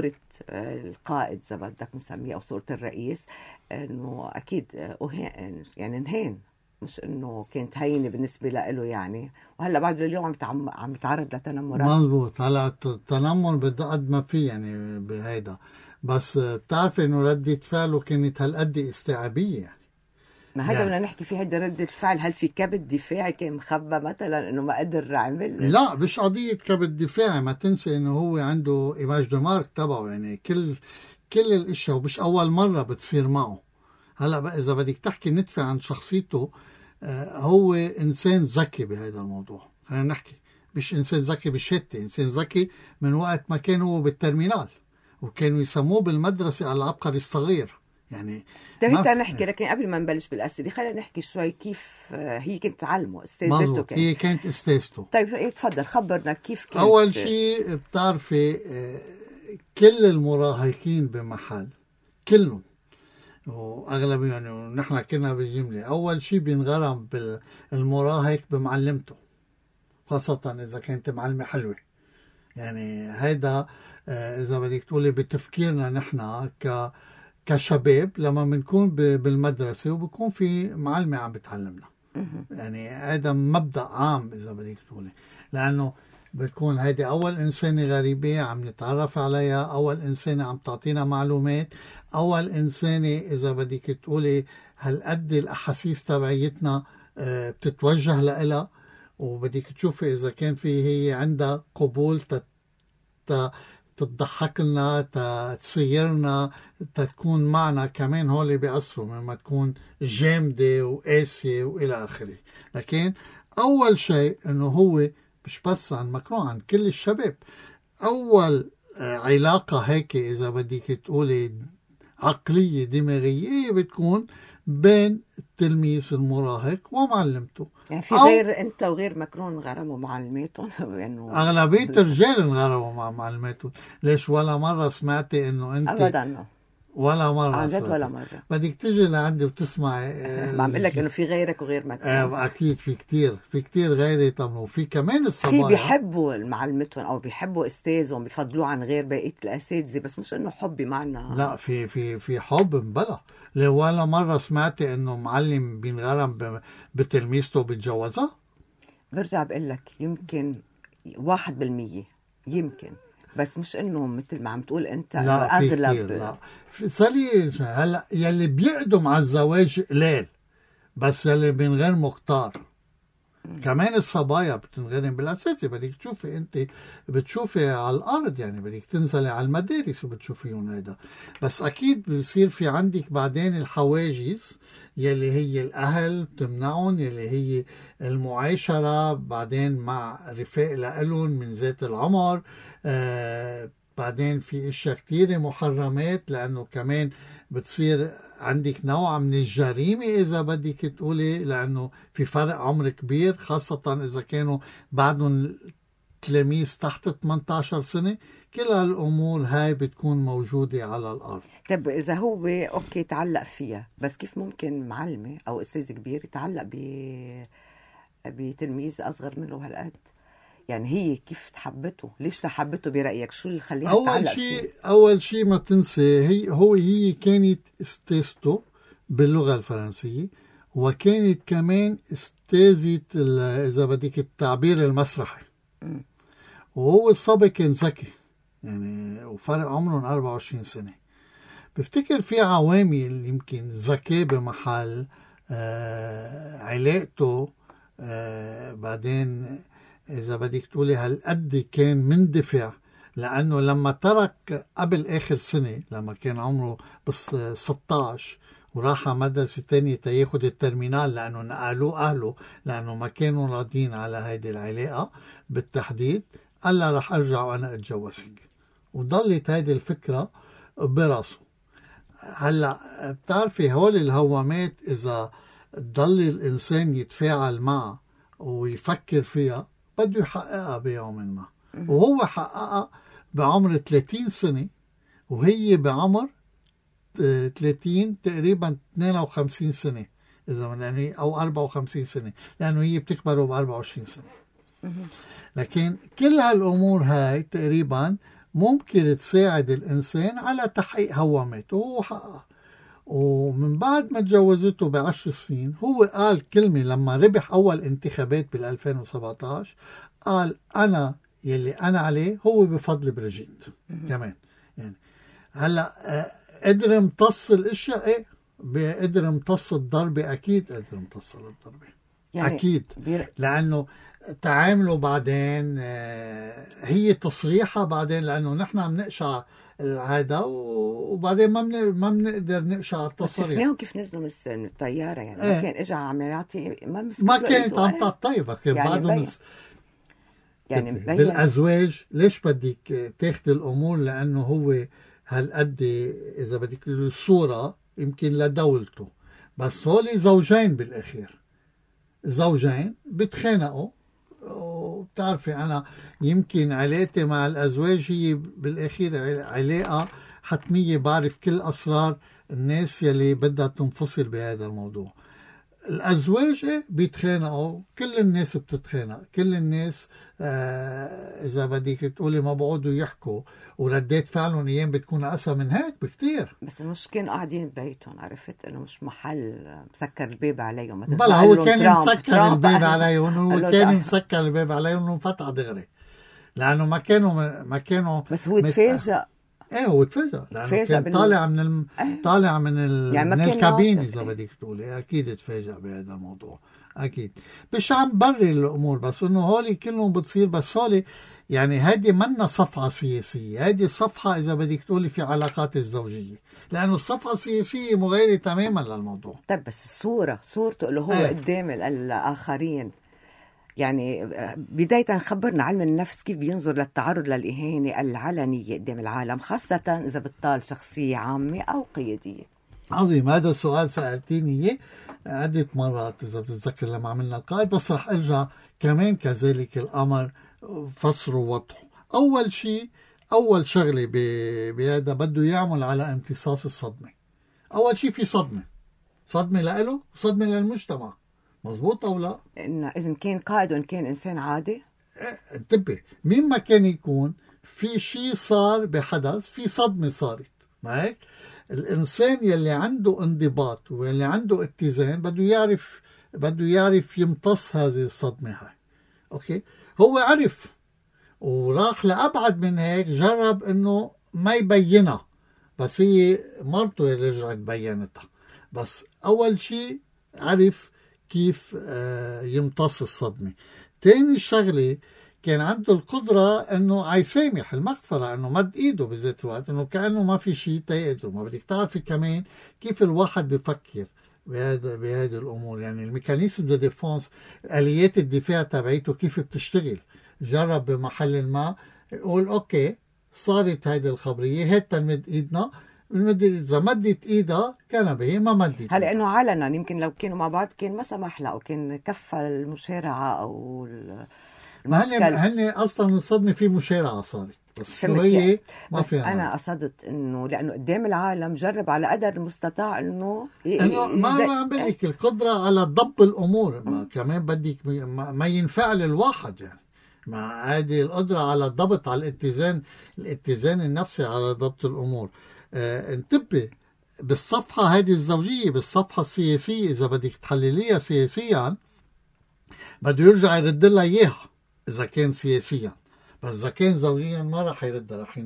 القائد اذا بدك نسميه او صوره الرئيس، انه اكيد يعني انهين، مش انه كانت هينه بالنسبه له يعني. وهلا بعد اليوم عم يتعرض لتنمرات. مزبوط. هلا التنمر بده قد ما في يعني بهيدا، بس بتعرفي انه ردة فعله كانت هالقد استيعابيه يعني. ما هذا بدنا نحكي فيه، هيدا ردة الفعل. هل في كبت دفاعي كان مخبى مثلا انه ما قدر يعمل؟ لا مش قضيه كبت دفاعي، ما تنسي انه هو عنده ايماج دو مارك تبعه يعني. كل الاشياء ومش اول مره بتصير معه. هلا بقى اذا بدك تحكي ندفع عن شخصيته، هو انسان ذكي بهذا الموضوع. خلينا نحكي مش انسان ذكي بالشتة، انسان ذكي من وقت ما كان هو بالترمينال وكانوا يسموه بالمدرسه العبقري الصغير يعني. هيك نحكي، لكن قبل ما نبلش بالاسئله خلينا نحكي شوي كيف هي كانت تعلمه، استاذته كانت. هي كانت استاذته. طيب تفضل خبرنا كيف كانت. اول شيء بتعرفي كل المراهقين بمحل كلهم واغلبهم يعني نحن كنا بالجمله، اول شيء بينغرم بالمراهق بمعلمته، خاصه اذا كانت معلمه حلوه يعني. هيدا اذا بدك تقولي بتفكيرنا نحن كشباب لما بنكون بالمدرسه وبكون في معلمه عم بتعلمنا يعني. هذا مبدا عام اذا بدك تقولي، لانه بتكون هيدي أول إنسانة غريبة عم نتعرف عليها، أول إنسانة عم تعطينا معلومات، أول إنسانة إذا بدك تقولي هالقد الأحاسيس تبعيتنا بتتوجه لإلها، وبدك تشوفي إذا كان في هي عندها قبول تضحك لنا، تصيرنا، تكون معنا. كمان هول بيأثروا لما تكون جامدة وقاسية وإلى آخره. لكن أول شيء إنه هو مش بس عن ماكرون، عن كل الشباب. أول علاقة هيك إذا بدك تقولي عقلية دماغية بتكون بين التلميذ المراهق ومعلمته. يعني في غير أنت وغير ماكرون غرموا معلماتهم يعني أغلبية الرجال انغرموا مع معلماتهم. ليش ولا مرة سمعتي إنه أنت؟ أبدا ولا مرة. عن جد ولا مرة. بدك تيجي لعندي وتسمعي. ما عم اقول لك انه في غيرك وغير ماكرون. اكيد في كتير غيري. طبعا وفي كمان الصبايا في بيحبوا معلمتهم او بيحبوا استاذهم، بيفضلوه عن غير بقيه الاساتذه، بس مش انه حب بمعنى. لا في حب مبلا. ولا مرة سمعتي انه معلم بينغرم بتلميذته بيتجوزها؟ برجع بقول لك يمكن 1% يمكن، بس مش انه مثل ما عم تقول انت. لا اغلب. لا صاري هلا يلي بيقدم على الزواج قليل، بس يلي بينغرموا كتار. كمان الصبايا بتنغرم بالاساسي. بدك تشوفي انت، بتشوفي على الارض يعني، بدك تنزلي على المدارس وبتشوفيهم هيدا. بس اكيد بصير في عندك بعدين الحواجز يلي هي الاهل بتمنعهم، يلي هي المعاشره بعدين مع رفاق لهم من ذات العمر. بعدين في اشياء كتيرة محرمات، لانه كمان بتصير عندك نوع من الجريمة إذا بدك تقولي، لأنه في فرق عمر كبير، خاصة إذا كانوا بعدهم تلاميذ تحت 18 سنة. كل هالأمور هاي بتكون موجودة على الأرض. طب إذا هو أوكي تعلق فيها، بس كيف ممكن معلمة أو أستاذ كبير يتعلق بتلميذ أصغر منه هالقد؟ يعني هي كيف تحبته؟ ليش تحبته برأيك؟ شو اللي خليها تتعلق فيه؟ أول شيء ما تنسي هي كانت استاذته باللغة الفرنسية، وكانت كمان استاذة إذا بدك التعبير المسرحي. وهو الصبي كان ذكي يعني، وفرق عمرهم 24 سنة. بفتكر في عوامل يمكن ذكاء بمحل علاقته. بعدين إذا بدك تقولي هالقد كان مندفع، لأنه لما ترك قبل آخر سنة لما كان عمره بس 16 وراح على مدرسة تانية تياخد الترمينال، لأنه نقلوه أهله لأنه ما كانوا راضين على هيدي العلاقة بالتحديد، قال له رح أرجع وأنا أتجوزك. وضلت هيدي الفكرة براسه. هلأ بتعرفي هول الهوامات إذا ضل الإنسان يتفاعل معها ويفكر فيها بده يحققها بيوم ما. وهو حققها بعمر 30 سنة وهي بعمر 30 تقريبا 52 سنة إذا يعني أو 54 سنة، لأنه هي بتكبره ب 24 سنة. لكن كل هالأمور هاي تقريبا ممكن تساعد الإنسان على تحقيق هوامته، وهو حققها. ومن بعد ما تجوزته ب10 سنين هو قال كلمة لما ربح أول انتخابات بال2017، قال أنا يلي أنا عليه هو بفضل بريجيت كمان. يعني هلا قدر يمتص الاشياء، ايه قدر يمتص الضربة، اكيد قدر يمتص الضربة يعني اكيد لانه تعاملوا بعدين هي تصريحها بعدين، لانه نحن عم نقشع هذا وبعدين ما بنقدر نقشع التصريح. شفناهم كيف نزلوا من الطيارة يعني ما كان اجى عم يعطي ما كانت عم تعطيبها، كان يعني بعدهم يعني بالازواج. ليش بدك تاخذ الامور؟ لانه هو هالقد اذا بدك الصوره يمكن لدولته، بس هولي زوجين بالاخير، زوجين بتخانقوا. وبتعرفي انا يمكن علاقتي مع الازواج هي بالاخير علاقه حتميه، بعرف كل اسرار الناس يلي بدها تنفصل بهذا الموضوع. الازواج بيتخانقوا، كل الناس بتتخانق، كل الناس اذا بدك تقولي ما بقعدوا يحكوا، وردات فعلهم ايام بتكون اقسى من هيك بكتير. بس مش كانوا قاعدين ببيتهم، عرفت انه مش محل مسكر الباب عليهم. بلا هو كان مسكر الباب عليهم، هو كان مسكر الباب عليهم وفتح دغري، لانه ما كانوا بس هو تفاجأ. ايه هو تفاجأ لانه كان طالع من يعني من الكابين اذا بدك تقولي. اكيد تفاجأ بهذا الموضوع اكيد. مش عم برر الامور، بس انه هولي كلهم بتصير. بس هولي يعني هذه منا صفحه سياسيه، هذه صفحه اذا بدك تقولي في علاقات الزوجيه، لانه الصفحه السياسيه مغايره تماما للموضوع. طيب بس صورته اللي هو قدام الاخرين، يعني بداية خبرنا علم النفس كيف بينظر للتعرض للإهانة العلنية قدام العالم، خاصة إذا بتطال شخصية عامة أو قيادية. عظيم، هذا السؤال سألتيني إياه عدة مرات إذا بتتذكر لما عملنا القائد، بس رح أرجع كمان كذلك الأمر فسره ووضحه. أول شيء، أول شغلة بهذا بده يعمل على امتصاص الصدمة. أول شيء في صدمة لإله وصدمة للمجتمع، مزبوط أو لا؟ إنه إذا كان قائد وإن كان إنسان عادي، انتبه، مين ما كان يكون في شيء صار بحدث، في صدمة صارت، ما هيك؟ الإنسان يلي عنده انضباط واللي عنده اتزان بده يعرف يمتص هذه الصدمة هاي. أوكي، هو عرف وراح لأبعد من هيك، جرب إنه ما يبينها، بس هي مرته اللي رجعت بينتها. بس أول شيء عرف كيف يمتص الصدمة. تاني شغلة كان عنده القدرة انه عيسامح، المغفرة، انه مد ايده بذات الوقت، انه كأنه ما في شيء تيقدره. ما بدك تعرفي كمان كيف الواحد بفكر بهذه الامور، يعني الميكانيزم دو ديفونس، اليات الدفاع تبعيته كيف بتشتغل. جرب بمحل ما يقول اوكي صارت هذه الخبرية، هات تنمد ايدنا، إذا مدت إيدها كان به، ما مدت. هلا إنه علنا يمكن لو كانوا مع بعض كان ما سمح له، أو كان كفى المشارعة أو المشكلة. هن أصلا الصدمة في مشارعة صارت، بس شو هي ما في. أنا قصدت إنه لأنه قدام العالم جرب على قدر المستطاع إنه ما عم بقولك القدرة على ضبط الأمور. كمان بدك ما ينفعل الواحد، يعني مع هذه القدرة على الضبط، على الاتزان النفسي، على ضبط الأمور. انتبه بالصفحة هذه الزوجية، بالصفحة السياسية إذا بدك تحلليها سياسيا، بده يرجع يرد لها إياها إذا كان سياسيا. بس إذا كان زوجيا ما رح يردها، رح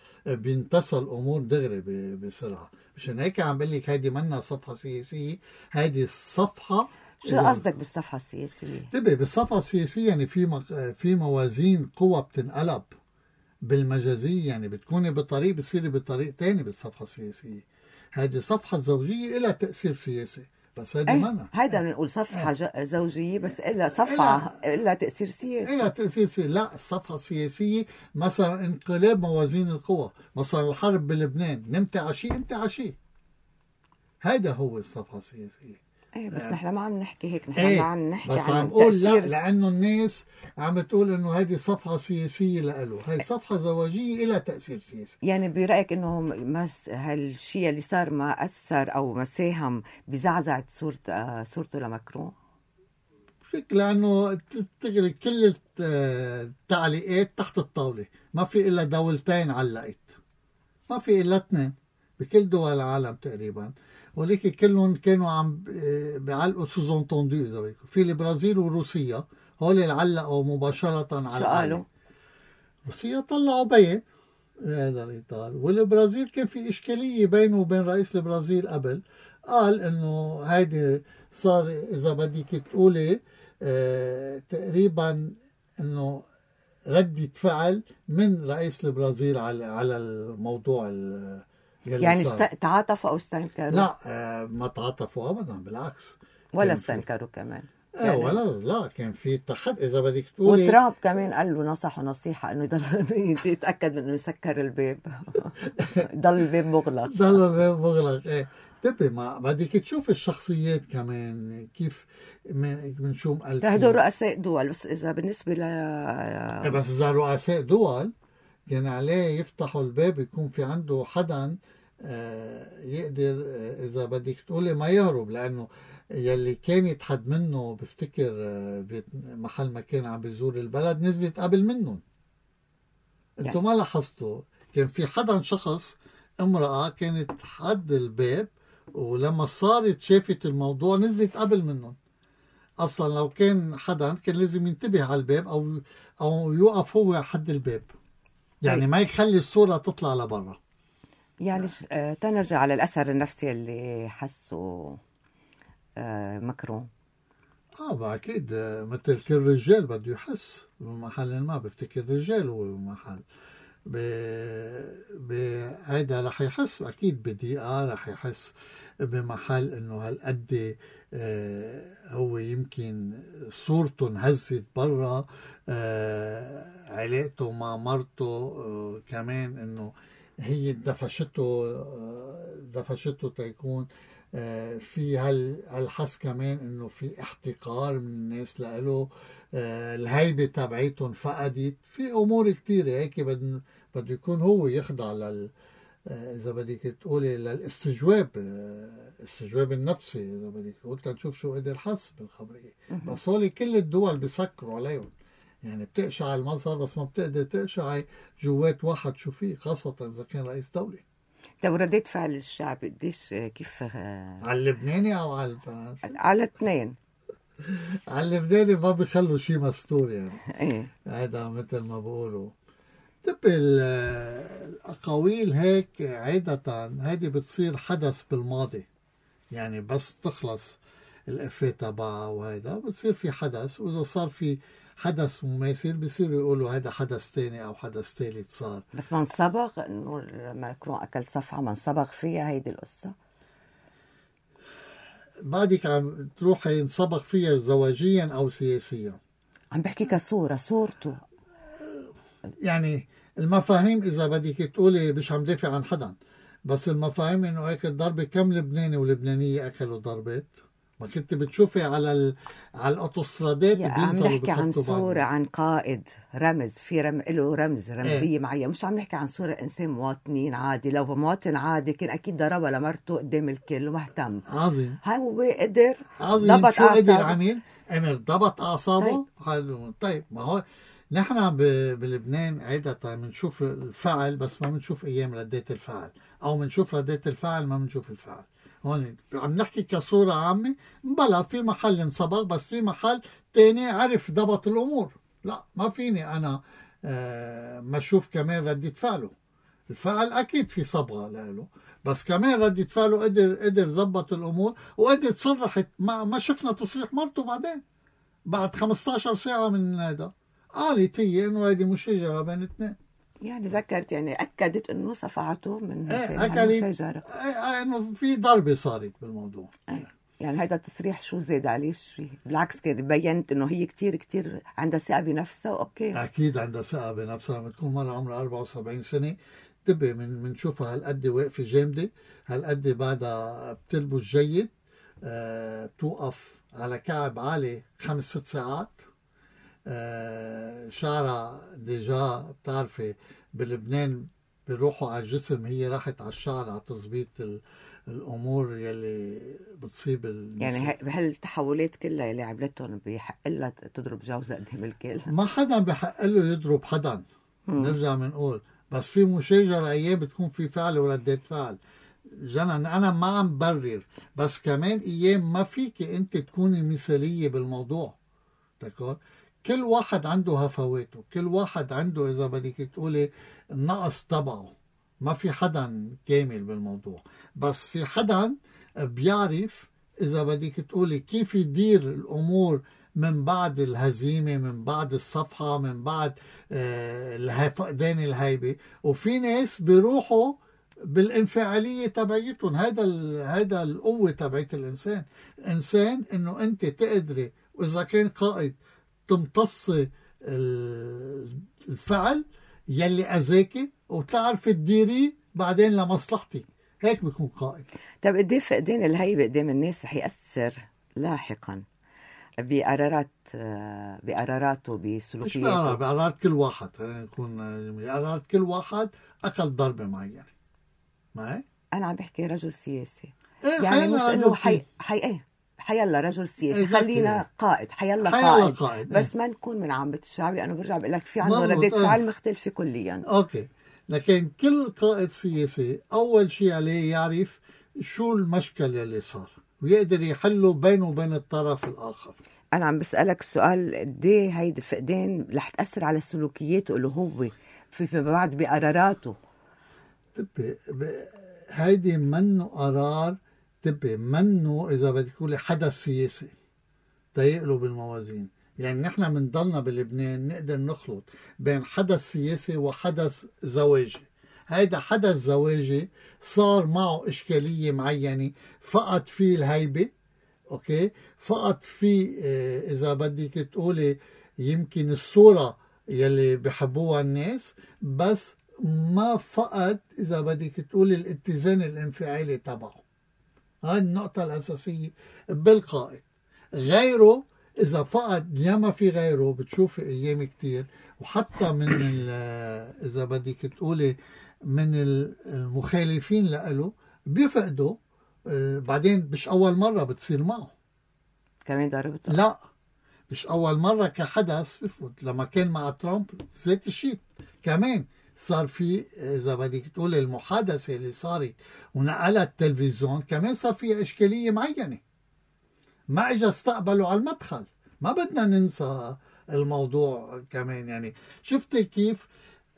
بينتصل الأمور دغري بسرعة. مشان هيك عم بقول لك هذه منا صفحة سياسية، هذه الصفحة. شو قصدك بالصفحة السياسية؟ انتبه بالصفحة السياسية يعني في موازين قوى بتنقلب بالمجازية، يعني بتكوني بطريق بتصيري بطريق تاني بالصفحة السياسية. هذه صفحة زوجية لها تأثير سياسي، بس هذه منا. هيدا بنقول صفحة زوجية، بس إلا صفحة إلا تأثير سياسي. إلا تأثير سياسي. لا، الصفحة السياسية مثلا انقلاب موازين القوى، مثلا الحرب بلبنان، نمت عشي انت عشي، هذا هو الصفحة السياسية. ايه بس نحن ما عم نحكي هيك، نحن ايه عم نحكي بس عن عم اقول لا، تأثير. لانه الناس عم تقول انه هذه صفحه سياسيه له، هي صفحه زواجيه لها تاثير سياسي. يعني برأيك انه هالشيء اللي صار ما اثر او ما ساهم بزعزعه صورته لماكرون؟ لانه تغري كل التعليقات تحت الطاوله، ما في الا دولتين علقت، ما في الا اثنين بكل دول العالم تقريبا، ولكن كلهم كانوا عم بيعلقوا سوزونتوندو. اذا بدكم في البرازيل وروسيا، هول اللي علقوا مباشره على شو قالوا؟ روسيا طلعوا بيان بهذا الاطار، والبرازيل كان في اشكاليه بينه وبين رئيس البرازيل قبل، قال انه هيدي صار اذا بدك تقولي تقريبا انه ردة فعل من رئيس البرازيل على الموضوع يعني تعاطفوا او استنكروا؟ لا ما تعاطفوا ابدا، بالعكس ولا استنكروا كمان يعني ولا لا، كان في تحدي اذا بدك تقولي. وترامب كمان قال له نصحه نصيحه انه يضل يتاكد من انه يسكر الباب ضل الباب مغلق. ضل الباب مغلق. ايه تبي ما بدك تشوف الشخصيات كمان كيف من شو مؤلفين. هدول رؤساء دول، بس اذا بالنسبه بس اذا رؤساء دول كان عليه يفتحوا الباب، يكون في عنده حدا يقدر اذا بدك تقولي ما يهرب، لانه يلي كان يتحد منه بفتكر محل ما كان عم بيزور البلد نزلت قبل منهم. انتم ما لاحظتوا كان في حدا شخص امرأة كانت حد الباب، ولما صارت شافت الموضوع نزلت قبل منهم. اصلا لو كان حدا كان لازم ينتبه على الباب او يوقف هو حد الباب، يعني ما يخلي الصورة تطلع لبرا. يعني تنرجع على الأثر النفسي اللي حسه ماكرون. أكيد مثل كل رجال بده يحس بمحل ما، بفتكر رجال هو بمحل هيدا رح يحس أكيد بضيقة، رح يحس بمحل إنه هالقد هو يمكن صورته انهزت برا، علاقته مع مرته كمان إنه هي دفشته تيكون في هالحس كمان انه في احتقار من الناس لإله، الهيبة تبعيتهم فقدت، في امور كتيرة هيك بده يكون هو يخضع اذا بدك تقولي للاستجواب، الاستجواب النفسي اذا بدك قلت نشوف شو قدر حس بالخبرية. بس هول كل الدول بيسكروا عليهم، يعني بتقشع المظهر بس ما بتقدر تقشع جوات واحد شو فيه، خاصة اذا كان رئيس دولة. طب ردة فعل الشعب قديش كيف؟ على اللبناني او على الفرنسي؟ على الاثنين. على اللبناني ما بيخلوا شيء مستور يعني. ايه هذا مثل ما بقولوا. طب الاقاويل هيك عادة هذه بتصير حدث بالماضي، يعني بس تخلص الافيه تبعها وهيدا بتصير في حدث، واذا صار في حدث مماثل بيصيروا يقولوا هذا حدث تاني او حدث ثالث صار. بس ما انصبغ انه ماكرون اكل صفعه، ما انصبغ فيها هيدي القصه؟ بعدك عم تروحي ينصبغ فيها زواجيا او سياسيا؟ عم بحكي صورته يعني المفاهيم اذا بدك تقولي مش عم دافع عن حدا، بس المفاهيم انه هيك الضربه كم لبناني ولبنانيه اكلوا ضربات؟ ما كنت بتشوفي على الاوتوسترادات بينزلوا عم نحكي عن صورة عن قائد رمز في له رمزية معينة، مش عم نحكي عن صورة إنسان مواطنين عادي. لو مواطن عادي كان أكيد ضربها لمرته قدام الكل ومهتم. عظيم. هو قدر ضبط أعصابه. عمل ضبط أعصابه. طيب ما هو نحن بلبنان عادة بنشوف الفعل بس ما بنشوف أيام ردات الفعل، أو بنشوف ردات الفعل ما بنشوف الفعل. هون عم نحكي كصورة عامة، بلا في محل انصبغ بس في محل تاني عرف ضبط الأمور. لا ما فيني أنا ما أشوف كمان ردة فعله. الفعل أكيد في صبغة له، بس كمان ردة فعله قدر ضبط الأمور، وقدر تصرحت ما شفنا تصريح مرته بعد 15 ساعة من هذا، قالت هي إنه هذه مشاجرة بين اثنين. يعني ذكرت يعني أكدت إنه صفعته من مشاجرة، إنه في ضربة صارت بالموضوع. يعني هذا التصريح شو زاد عليه شيء؟ بالعكس كان بينت إنه هي كتير عندها ثقة بنفسها. أوكي أكيد عندها ثقة بنفسها، بتكون مرة عمرها 74 سنة تبي منشوفها هالقد واقفة جامدة، هالقد بعدها بتلبس جيد، توقف على كعب عالي 5-6 ساعات. شعرها ديجا بتعرفي بلبنان بيروحوا على الجسم، هي راحت على الشعر على تظبيط الامور يلي بتصيب النساء. يعني بهالتحولات كلها يلي عملتهم بيحق لها تضرب جوزها قدام الكل؟ ما حدا بحق له يضرب حدا. نرجع بنقول بس في مشاجرة ايام بتكون في فعل وردات فعل. جنى انا ما عم برر، بس كمان ايام ما فيك انت تكوني مثالية بالموضوع. دكور كل واحد عنده هفواته، كل واحد عنده اذا بدك تقولي النقص تبعه. ما في حدا كامل بالموضوع، بس في حدا بيعرف اذا بدك تقولي كيف يدير الامور من بعد الهزيمة، من بعد الصفحة، من بعد فقدان الهيبة. وفي ناس بيروحوا بالانفعالية تبعيتهم. هذا القوة تبعيت الإنسان. إنسان إنه أنت تقدري، وإذا كان قائد تمتصي الفعل يلي أذاكي وتعرف تديريه بعدين لمصلحتك. هيك بيكون قائد. طب قد ايه فقدان الهيبة قدام الناس رح يأثر لاحقا بقراراته بسلوكياته؟ مش بقرارات كل واحد. خلينا نكون قرارات كل واحد أكل ضربة معينة. معي؟ أنا عم بحكي رجل سياسي. إيه يعني مش إنه حيلا رجل سياسي. خلينا قائد. حيلا قائد. بس ما نكون من عامة الشعب، لأنه برجع بقول لك في عنده ردة فعل مختلفة كليا. أوكي، لكن كل قائد سياسي أول شيء عليه يعرف شو المشكل اللي صار ويقدر يحله بينه وبين الطرف الآخر. أنا عم بسألك سؤال، قد ايه هيدي الفقدان رح تأثر على سلوكياته اللي هو في بعد بقراراته؟ هيدي منه قرار منه إذا بدك تقولي حدث سياسي تيقلب الموازين. يعني نحن منضلنا بلبنان نقدر نخلط بين حدث سياسي وحدث زواجي. هيدا حدث زواجي صار معه إشكالية معينة، فقط فيه الهيبة. أوكي، فقط فيه إذا بدك تقولي يمكن الصورة يلي بحبوها الناس، بس ما فقد إذا بدك تقولي الاتزان الانفعالي تبعه. هاي النقطة الأساسية بالقائد. غيره إذا فقد يا ما في غيره. بتشوفي أيام كتير، وحتى من إذا بدك تقولي من المخالفين لإله بيفقدوا. بعدين مش أول مرة بتصير معه كمان ضربته. لا، مش أول مرة كحدث بفوت. لما كان مع ترامب ذات الشيء كمان صار في إذا بدك تقولي المحادثة اللي صارت ونقلها التلفزيون كمان صار فيها إشكالية معينة. ما إجا استقبلوا على المدخل. ما بدنا ننسى الموضوع كمان. يعني شفت كيف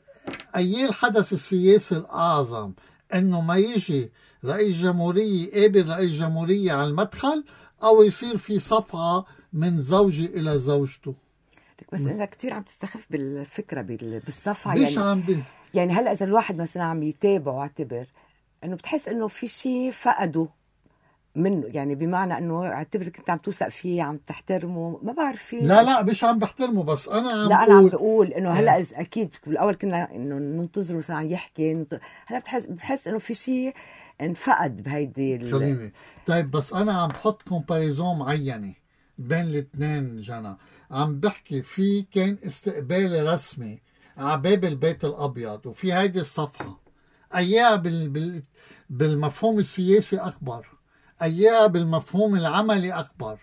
أي الحدث السياسي الأعظم إنه ما يجي رئيس جمهورية يقابل رئيس جمهورية على المدخل، أو يصير في صفعة من زوجي إلى زوجته. بس أنت كتير عم تستخف بالفكرة بالصفعة. ليش عم يعني هلأ إذا الواحد مثلا عم يتابع واعتبر إنه بتحس إنه في شيء فقده منه، يعني بمعنى إنه اعتبرك أنت عم توثق فيه، عم تحترمه. ما بعرف فيه. لا مش عم بحترمه، بس أنا عم بقول إنه هلأ أكيد بالأول كنا إنه ننتظر مثلا عم يحكي، هلأ بحس إنه في شيء انفقد بهيدي خليني. طيب بس أنا عم بحط كومباريزون معينة بين الاثنين. جنى عم بحكي في كان استقبال رسمي على باب البيت الأبيض، وفي هيدي الصفحة أيها بالمفهوم السياسي أكبر، أيها بالمفهوم العملي أكبر.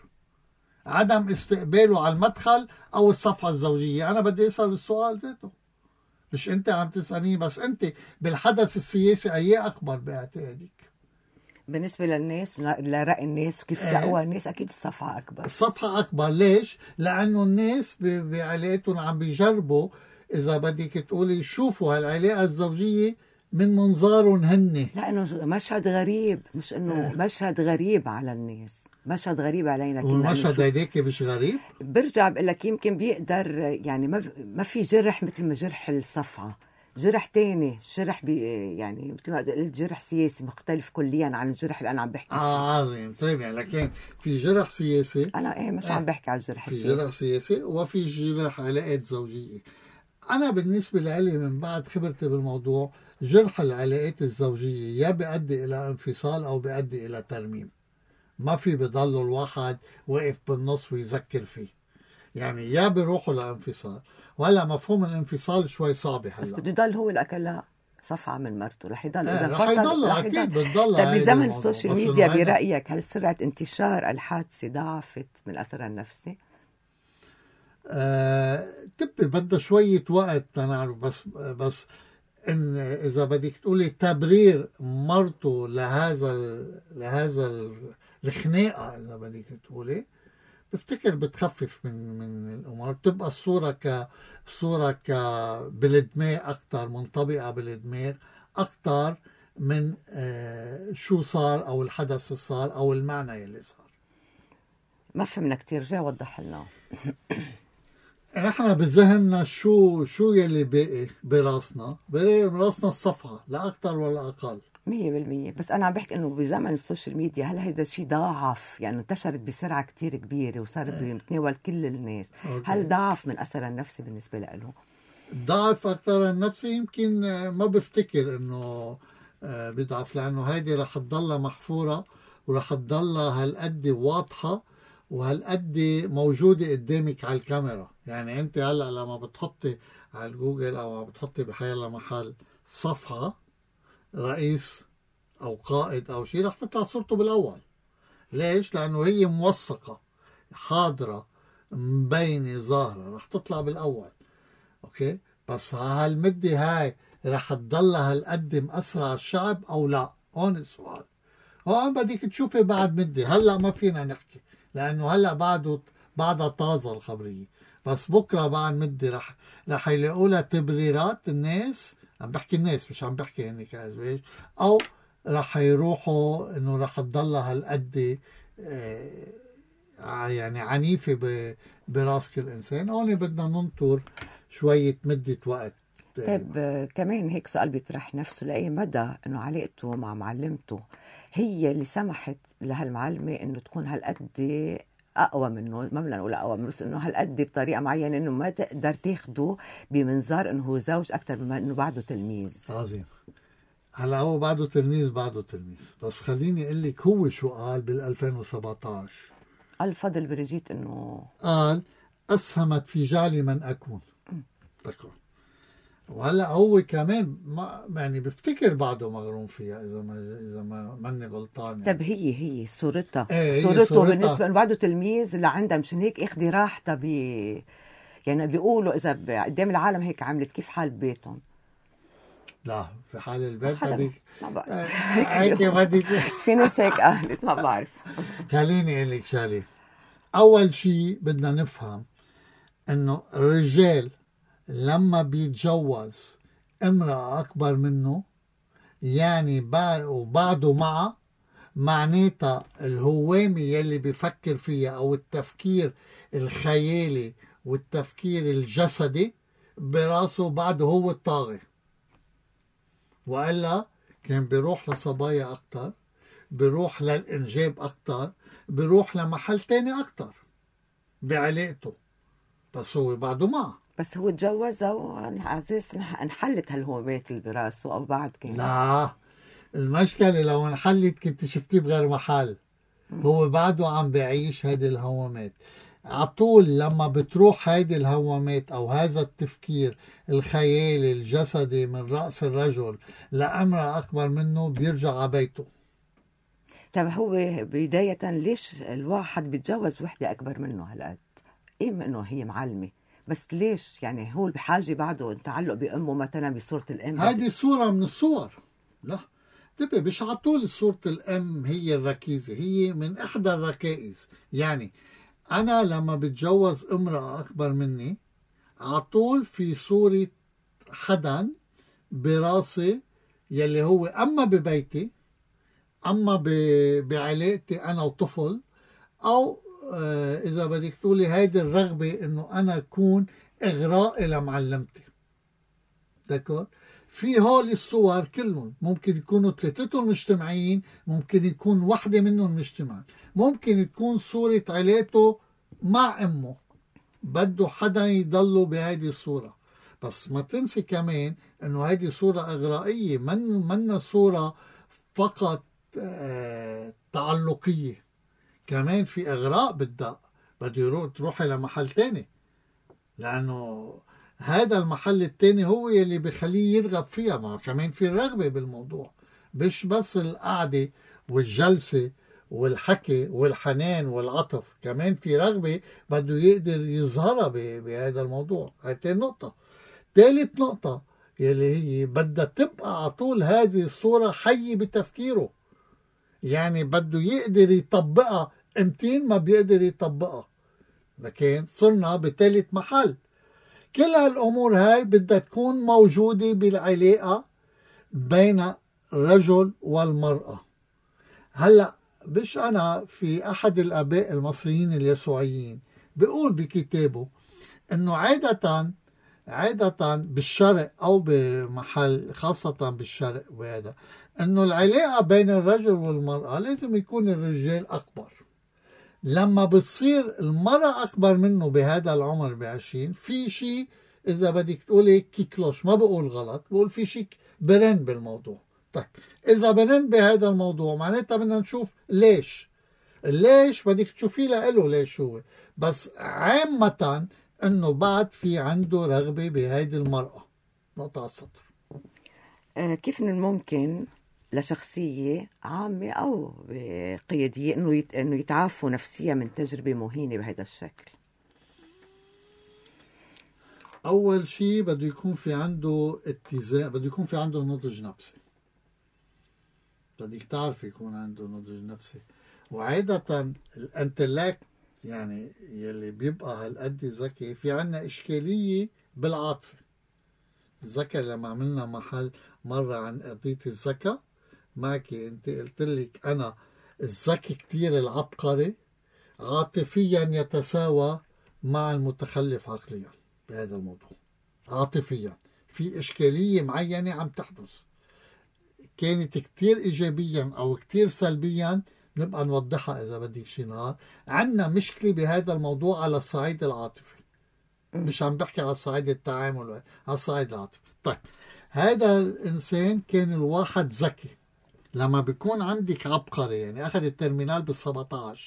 عدم استقباله على المدخل أو الصفحة الزوجية. أنا بدي أسأل السؤال ذاته، مش أنت عم تسألني، بس أنت بالحدث السياسي أيها أكبر باعتقادك بالنسبة للناس، لرأي الناس وكيف لقوا الناس؟ أكيد الصفحة أكبر. الصفحة أكبر. ليش؟ لأنه الناس بعلاقتهم عم بيجربوا إذا بدك تقولي شوفوا هالعلاقة الزوجية من منظارهم هن. لأنه مشهد غريب، مش إنه مشهد غريب على الناس، مشهد غريب علينا. والمشهد هيداك مش غريب؟ برجع بقول لك يمكن بيقدر، يعني ما في جرح مثل ما جرح الصفعة. جرح تاني، جرح يعني مثل ما قلت جرح سياسي مختلف كليا عن الجرح اللي أنا عم بحكي فيه. عظيم. طيب يعني لكن في جرح سياسي. أنا مش عم بحكي على الجرح السياسي. في جرح سياسي وفي جرح علاقات زوجية. أنا بالنسبة لي من بعد خبرتي بالموضوع، جرح العلاقات الزوجية يا بيؤدي إلى انفصال أو بيؤدي إلى ترميم. ما في بضل الواحد واقف بالنص ويذكر فيه. يعني يا بيروحوا لانفصال، وهلا مفهوم الانفصال شوي صعب بس هلا. بده يضل هو الاكل صفعة من مرته، رح يضل اذا رح انفصل يضل رح اكيد يضل. بتضل. طيب هيدي بزمن الموضوع. السوشيال بس ميديا إنه هيدا- برأيك هل سرعة انتشار الحادثة ضاعفت من أثرها النفسي؟ تبي بدها شوية وقت لنعرف. بس ان اذا بدك تقولي تبرير مرته لهذا الخناقة، اذا بدك تقولي، بفتكر بتخفف من الامور. بتبقى الصورة بالدماغ اكثر، منطبقة بالدماغ اكثر من شو صار او الحدث اللي صار او المعنى اللي صار. ما فهمنا كتير، جاي وضح لنا. احنا بذهننا شو يلي باقي براسنا الصفحة، لا اكثر ولا اقل. 100%. بس أنا عم بحكي إنه بزمن السوشيال ميديا هل هيدا الشيء ضاعف؟ يعني انتشرت بسرعة كتير كبيرة وصار بيتناول كل الناس. أوكي. هل ضاعف من أثرها النفسي بالنسبة له؟ ضعف اكثر النفسي يمكن. ما بفتكر انه بيضعف، لانه هيدي رح تضلها محفورة ورح تضلها هالقد واضحة وهالقد موجودة قدامك على الكاميرا. يعني انت هلا لما بتحطي على جوجل او بتحطي بحي الله محل صفحة رئيس او قائد او شيء، رح تطلع صورته بالاول. ليش؟ لانه هي موثقة، حاضرة، مبينة، ظاهرة، رح تطلع بالاول. اوكي، بس هالمدة هاي رح تضلها هالقد مأثرة على الشعب او لا؟ هون السؤال. هون بدك تشوفي بعد مدة. هلا ما فينا نحكي لانه هلا بعدها طازة الخبرية. بس بكره بعد مدة رح يلاقوا لها تبريرات. الناس، عم بحكي الناس مش عم بحكي هني كأزواج، او رح يروحوا انه رح تضلها هالقد يعني عنيفة براس كل انسان. هون بدنا ننطر شوية مدة وقت. طيب كمان هيك سؤال بيطرح نفسه، لأي مدى إنه علاقته مع معلمته هي اللي سمحت لهالمعلمة إنه تكون هالقد أقوى منه؟ ما بدنا نقول أقوى منه، بس إنه هالقد بطريقة معينة إنه ما تقدر تاخده بمنظار إنه هو زوج أكتر مما إنه بعده تلميذ. عظيم. هلا هو بعده تلميذ، بس خليني اقول لك هو شو قال بال 2017. قال فضل بريجيت إنه قال أسهمت في جعل من أكون. وهلا هو كمان يعني بفتكر بعده مغروم فيها اذا ما ماني غلطان. طب هي صورتها صورتها بالنسبه انه بعده تلميذ اللي عندها، مشان هيك اخذي راحتها يعني بيقولوا اذا قدام العالم هيك عملت كيف حال ببيتهم. لا، في حال البيت هذيك ما بعرف. هيك بدك. في ناس هيك قالت، ما بعرف. خليني اقول لك شغله. اول شيء بدنا نفهم انه الرجال لما بيتجوز امرأة أكبر منه، يعني وبعده معه، معناتها الهوامة يلي بيفكر فيها أو التفكير الخيالي والتفكير الجسدي براسه بعده هو الطاغي. وإلا كان بيروح لصبايا أكتر، بيروح للإنجاب أكتر، بيروح لمحل تاني أكتر بعلاقته. بس هو بعده معه. بس هو تجوزها وعلى اساس انحلت هالهوامات اللي براسه او بعد كان؟ لا، المشكلة لو انحلت كنت شفتيه بغير محل. هو بعده عم بيعيش هيدي الهوامات. عطول لما بتروح هيدي الهوامات او هذا التفكير الخيالي الجسدي من رأس الرجل لأمرأة أكبر منه، بيرجع على بيته. طب هو بداية ليش الواحد بيتجوز وحدة أكبر منه هالقد؟ إما إنه هي معلمة، بس ليش يعني هو بحاجة بعده تعلق بأمه مثلا بصورة الأم؟ هذه صورة من الصور. لا تبقى مش على طول صورة الأم هي الركيزة، هي من إحدى الركائز. يعني أنا لما بتجوز امرأة أكبر مني على طول في صورة حدا براسي يلي هو أما ببيتي، أما بعلاقتي أنا وطفل، أو إذا بدك تقولي هيدي الرغبة إنه أنا أكون إغراء لمعلمتي. دكور في هول الصور كلهم ممكن يكونوا ثلاثتهم مجتمعين، ممكن يكون واحدة منهم مجتمع، ممكن تكون صورة علاقته مع أمه، بده حدا يضله بهيدي الصورة. بس ما تنسي كمان إنه هيدي صورة إغرائية، من صورة فقط تعلقية. كمان في إغراء بالداء، بده تروحي لمحل تاني، لأنه هذا المحل التاني هو يلي بخليه يرغب فيها. ما كمان في رغبة بالموضوع، مش بس القعدة والجلسة والحكي والحنان والعطف، كمان في رغبة بده يقدر يظهرها بهذا الموضوع. هاي نقطة. ثالث نقطة يلي هي بدها تبقى على طول هذه الصورة حية بتفكيره، يعني بده يقدر يطبقها، امتين ما بيقدر يطبقها. لكن صرنا بثالث محل. كل هالأمور هاي بدها تكون موجودة بالعلاقة بين الرجل والمرأة. هلأ مش أنا، في أحد الآباء المصريين اليسوعيين بيقول بكتابه إنه عادة بالشرق أو بمحل خاصة بالشرق، وهذا إنه العلاقة بين الرجل والمرأة لازم يكون الرجال أكبر. لما بتصير المرأة أكبر منه بهذا العمر ب20، في شيء إذا بدك تقولي كيكلوش، ما بقول غلط، بقول في شيء برن بالموضوع. طيب إذا برن بهذا الموضوع معناتها بدنا نشوف ليش بدك تشوفي له ليش هو. بس عامة إنه بعد في عنده رغبة بهيدي المرأة. نقطة على السطر. كيف من الممكن لشخصية عامة أو قيادية إنه يتعافوا نفسيا من تجربة مهينة بهذا الشكل؟ أول شيء بده يكون في عنده اتزان، بده يكون في عنده نضج نفسي. بدك تعرف يكون عنده نضج نفسي. وعادة الانتلاك يعني يلي بيبقى هالقد ذكي، في عنا إشكالية بالعاطفة. الذكاء لما عملنا محل مرة عن قضية الذكاء معكي، انت قلت لك أنا الذكي كتير العبقري عاطفيا يتساوى مع المتخلف عقليا. بهذا الموضوع عاطفيا في إشكالية معينة عم تحدث، كانت كتير إيجابيا أو كتير سلبيا، نبقى نوضحها إذا بدك شي نهار. عنا مشكلة بهذا الموضوع على الصعيد العاطفي، مش عم بحكي على الصعيد التعامل، على الصعيد العاطفي. طيب هذا الإنسان كان الواحد ذكي. لما بيكون عندك عبقري، يعني أخذ الترمينال بال17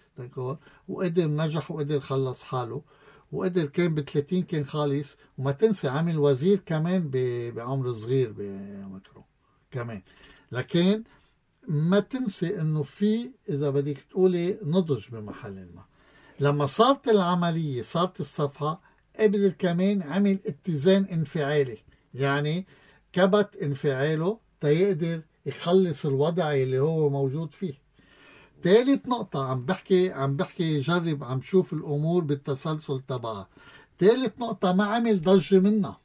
وقدر نجح وقدر خلص حاله وقدر، كان ب30 كان خالص. وما تنسى عمل وزير كمان بعمر صغير بمكرو كمان. لكن ما تنسي انه في اذا بدك تقولي نضج بمحل ما. لما صارت العملية، صارت الصفحة، قبل كمان عمل اتزان انفعالي، يعني كبت انفعاله تيقدر يخلص الوضع اللي هو موجود فيه. ثالث نقطة عم بحكي جرب، عم شوف الأمور بالتسلسل تبعها. ثالث نقطة ما عمل ضجة منها.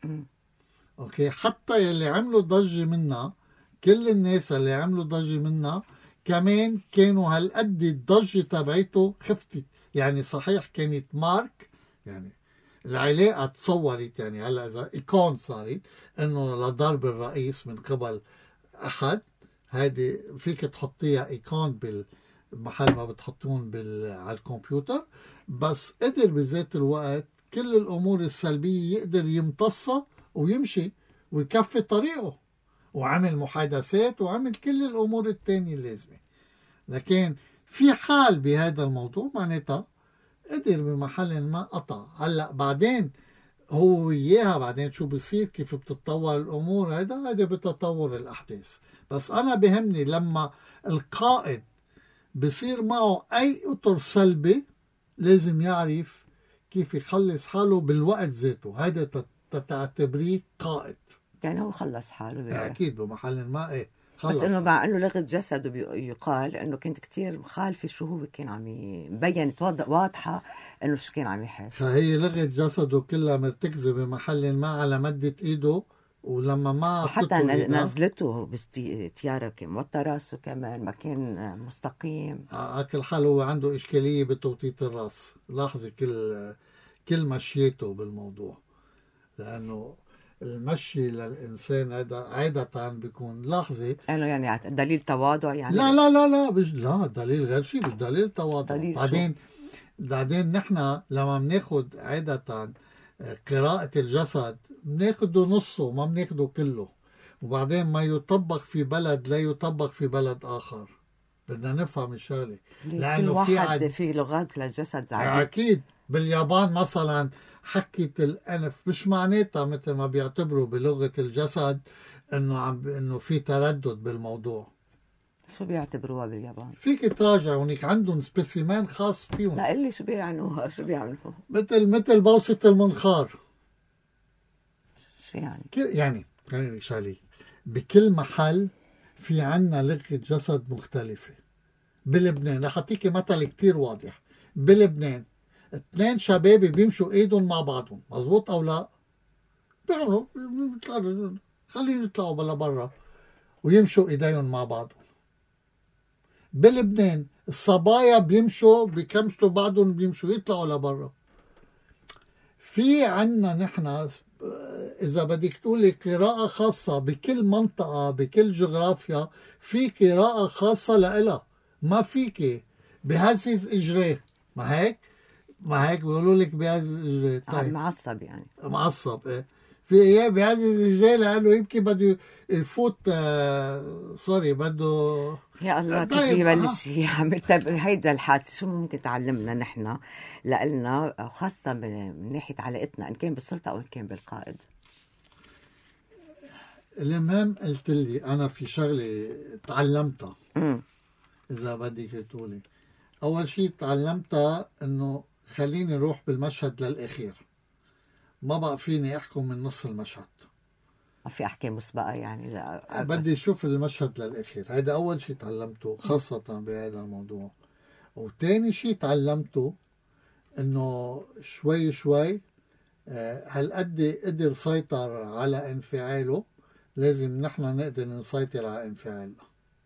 أوكي، حتى يلي عملوا ضجة منها، كل الناس اللي عملوا ضجة منها كمان كانوا هالقد الضجة تبعته خفتت. يعني صحيح كانت مارك، يعني العلاقة تصورت، يعني هلا إذا إيكون صارت إنه لضرب الرئيس من قبل أحد، هذه فيك تحطيها ايقون بالمحل ما بتحطون على الكمبيوتر. بس قدر بذات الوقت كل الامور السلبية يقدر يمتصها ويمشي ويكفي طريقه، وعمل محادثات وعمل كل الامور التانية اللازمة. لكن في حال بهذا الموضوع معناتها قدر بمحل ما قطع. هلا بعدين هو وياها بعدين شو بصير، كيف بتتطور الامور، هذا بتطور الاحداث. بس أنا بهمني لما القائد بصير معه أي أطر سلبي لازم يعرف كيف يخلص حاله بالوقت ذاته. هذا تعتبريه قائد، يعني هو خلص حاله أكيد بمحل ما. إيه خلص. بس إنه مع إنه لغة جسده يقال إنه كنت كتير مخالفة شو هو كان عم يبين، واضحة إنه شو كان عم يحس. فهي لغة جسده كلها مرتكزة بمحل ما على مدة إيده، ولما ما وحتى نزلته بتيارة كان موطى راسه كمان، ما كان مستقيم. على كل حال هو عنده إشكالية بتوطيط الراس. لاحظي كل مشيته بالموضوع، لأنه المشي للإنسان هذا عادة بيكون، لاحظي أنه يعني دليل تواضع يعني. لا لا لا لا لا، دليل غير شيء، مش دليل تواضع. بعدين نحن لما بناخد عادة قراءة الجسد بناخده نصه، ما بناخده كله. وبعدين ما يطبق في بلد لا يطبق في بلد آخر. بدنا نفهم الشغله. كل لانه في واحد في لغات للجسد عادي. اكيد باليابان مثلا حكة الانف مش معناتها مثل ما بيعتبروا بلغه الجسد انه في تردد بالموضوع. شو بيعتبروها باليابان؟ فيك تراجع هونيك عندهم سبيسيمان خاص فيهم. لا قل لي شو بيعنوها، شو بيعملوا؟ مثل بوسة المنخار. شو يعني؟ يعني خليني شغلي، بكل محل في عنا لغة جسد مختلفة. بلبنان رح اعطيكي مثل كتير واضح. بلبنان 2 شباب بيمشوا ايدهم مع بعضهم، مزبوط او لا؟ بيعملوا خليهم يطلعوا بلا برا ويمشوا ايديهم مع بعضهم. بلبنان الصبايا بيمشوا بيكمشوا بعضهم بيمشوا يطلعوا لبرا. في عنا نحن إذا بدك تقولي قراءة خاصة بكل منطقة بكل جغرافيا، في قراءة خاصة لإلها. ما فيك بهزز إجراه، ما هيك بيقولوا لك بهزز إجراه. طيب معصب يعني. معصب إيه. في إياه بهزز إجراه لأنه يمكن بده يفوت سوري بده. يا الله كيف طيب يبلش يعمل. طيب هيدا الحادث شو ممكن تعلمنا نحن لإلنا، خاصة من ناحية علاقتنا إن كان بالسلطة أو إن كان بالقائد؟ المهم قلت لي أنا في شغلة تعلمتها. إذا بدك تقولي أول شيء تعلمتها إنه خليني أروح بالمشهد للأخير، ما بقى فيني أحكم من نص المشهد. ما في أحكام مسبقة يعني؟ لا بدي أشوف المشهد للأخير. هذا أول شيء تعلمته خاصة بهذا الموضوع. وتاني شيء تعلمته إنه شوي شوي هالقد قدر يسيطر على انفعاله، لازم نحن نقدر نسيطر على انفعالنا.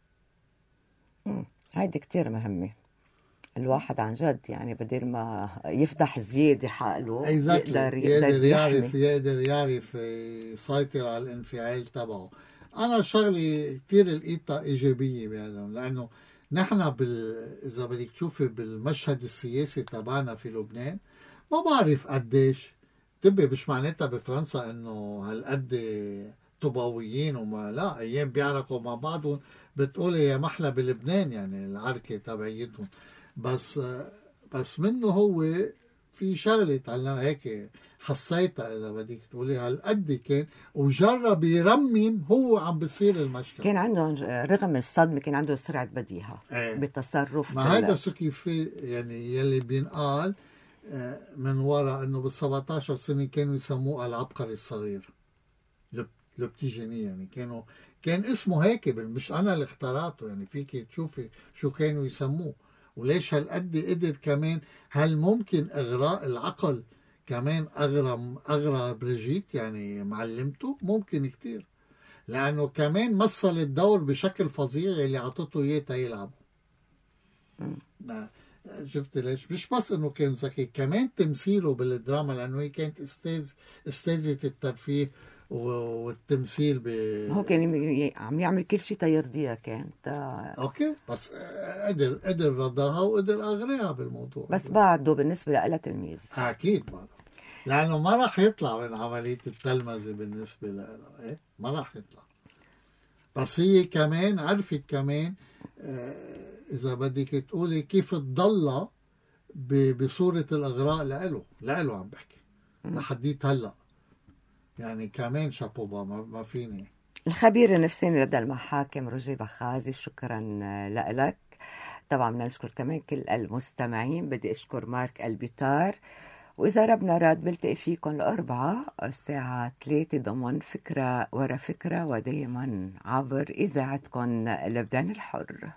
هيدي كتير مهمة. الواحد عن جد يعني بدل ما يفضح زيادة حقله يقدر يعرف يسيطر على الانفعال تبعه. أنا شغلي كتير لقيتها إيجابية بهذا، لأنه نحن إذا بدك تشوفي بالمشهد السياسي تبعنا في لبنان ما بعرف قديش تبي، مش معناتها بفرنسا إنه هالقد طباويين وما لا، أيام بيعركوا مع بعضهم بتقولي يا محلى بلبنان يعني العركة تبعيتهم. بس منه هو في شغلة تعلم هيك حسيتها إذا بدك تقولي هالقد كان وجرب يرمم هو عم بصير المشكلة. كان عنده رغم الصدمة كان عنده سرعة بديهة بالتصرف. ما هذا شو كيف يعني يلي بينقال من وراء انه بال17 سنة كانوا يسموه العبقري الصغير، لبتي جيني يعني كان اسمه هيك، مش انا اللي اخترعته يعني. فيك تشوفي شو كانوا يسموه وليش هالقد قدر كمان. هل ممكن اغراء العقل كمان اغرى بريجيت يعني معلمته؟ ممكن كتير، لانه كمان مثل الدور بشكل فظيع اللي عطته اياه تيلعبه. شفت ليش؟ مش بس انه كان ذكي، كمان تمثيله بالدراما، لانه هي كانت استاذة الترفيه والتمثيل هو كان عم يعمل كل شيء تيرضيها. كان اوكي، بس قدر رضاها وقدر اغراها بالموضوع. بس بعده بالنسبة لها تلميذ اكيد بعده، لانه ما راح يطلع من عملية التلمذة بالنسبة لها. إيه؟ ما راح يطلع. بس هي كمان عرفت كمان إذا بدك تقولي كيف تضلها بصورة الإغراء لإله عم بحكي لحديت هلأ يعني. كمان شابوبا ما فيني. الخبير النفساني لدى المحاكم رجي بخازي، شكرا لك. طبعا بدنا نشكر كمان كل المستمعين. بدي أشكر مارك البيتار، وإذا ربنا راد بلتقي فيكم الأربعاء الساعة 3 ضمن فكرة ورا فكرة، ودايما عبر إذاعتكم لبنان الحر.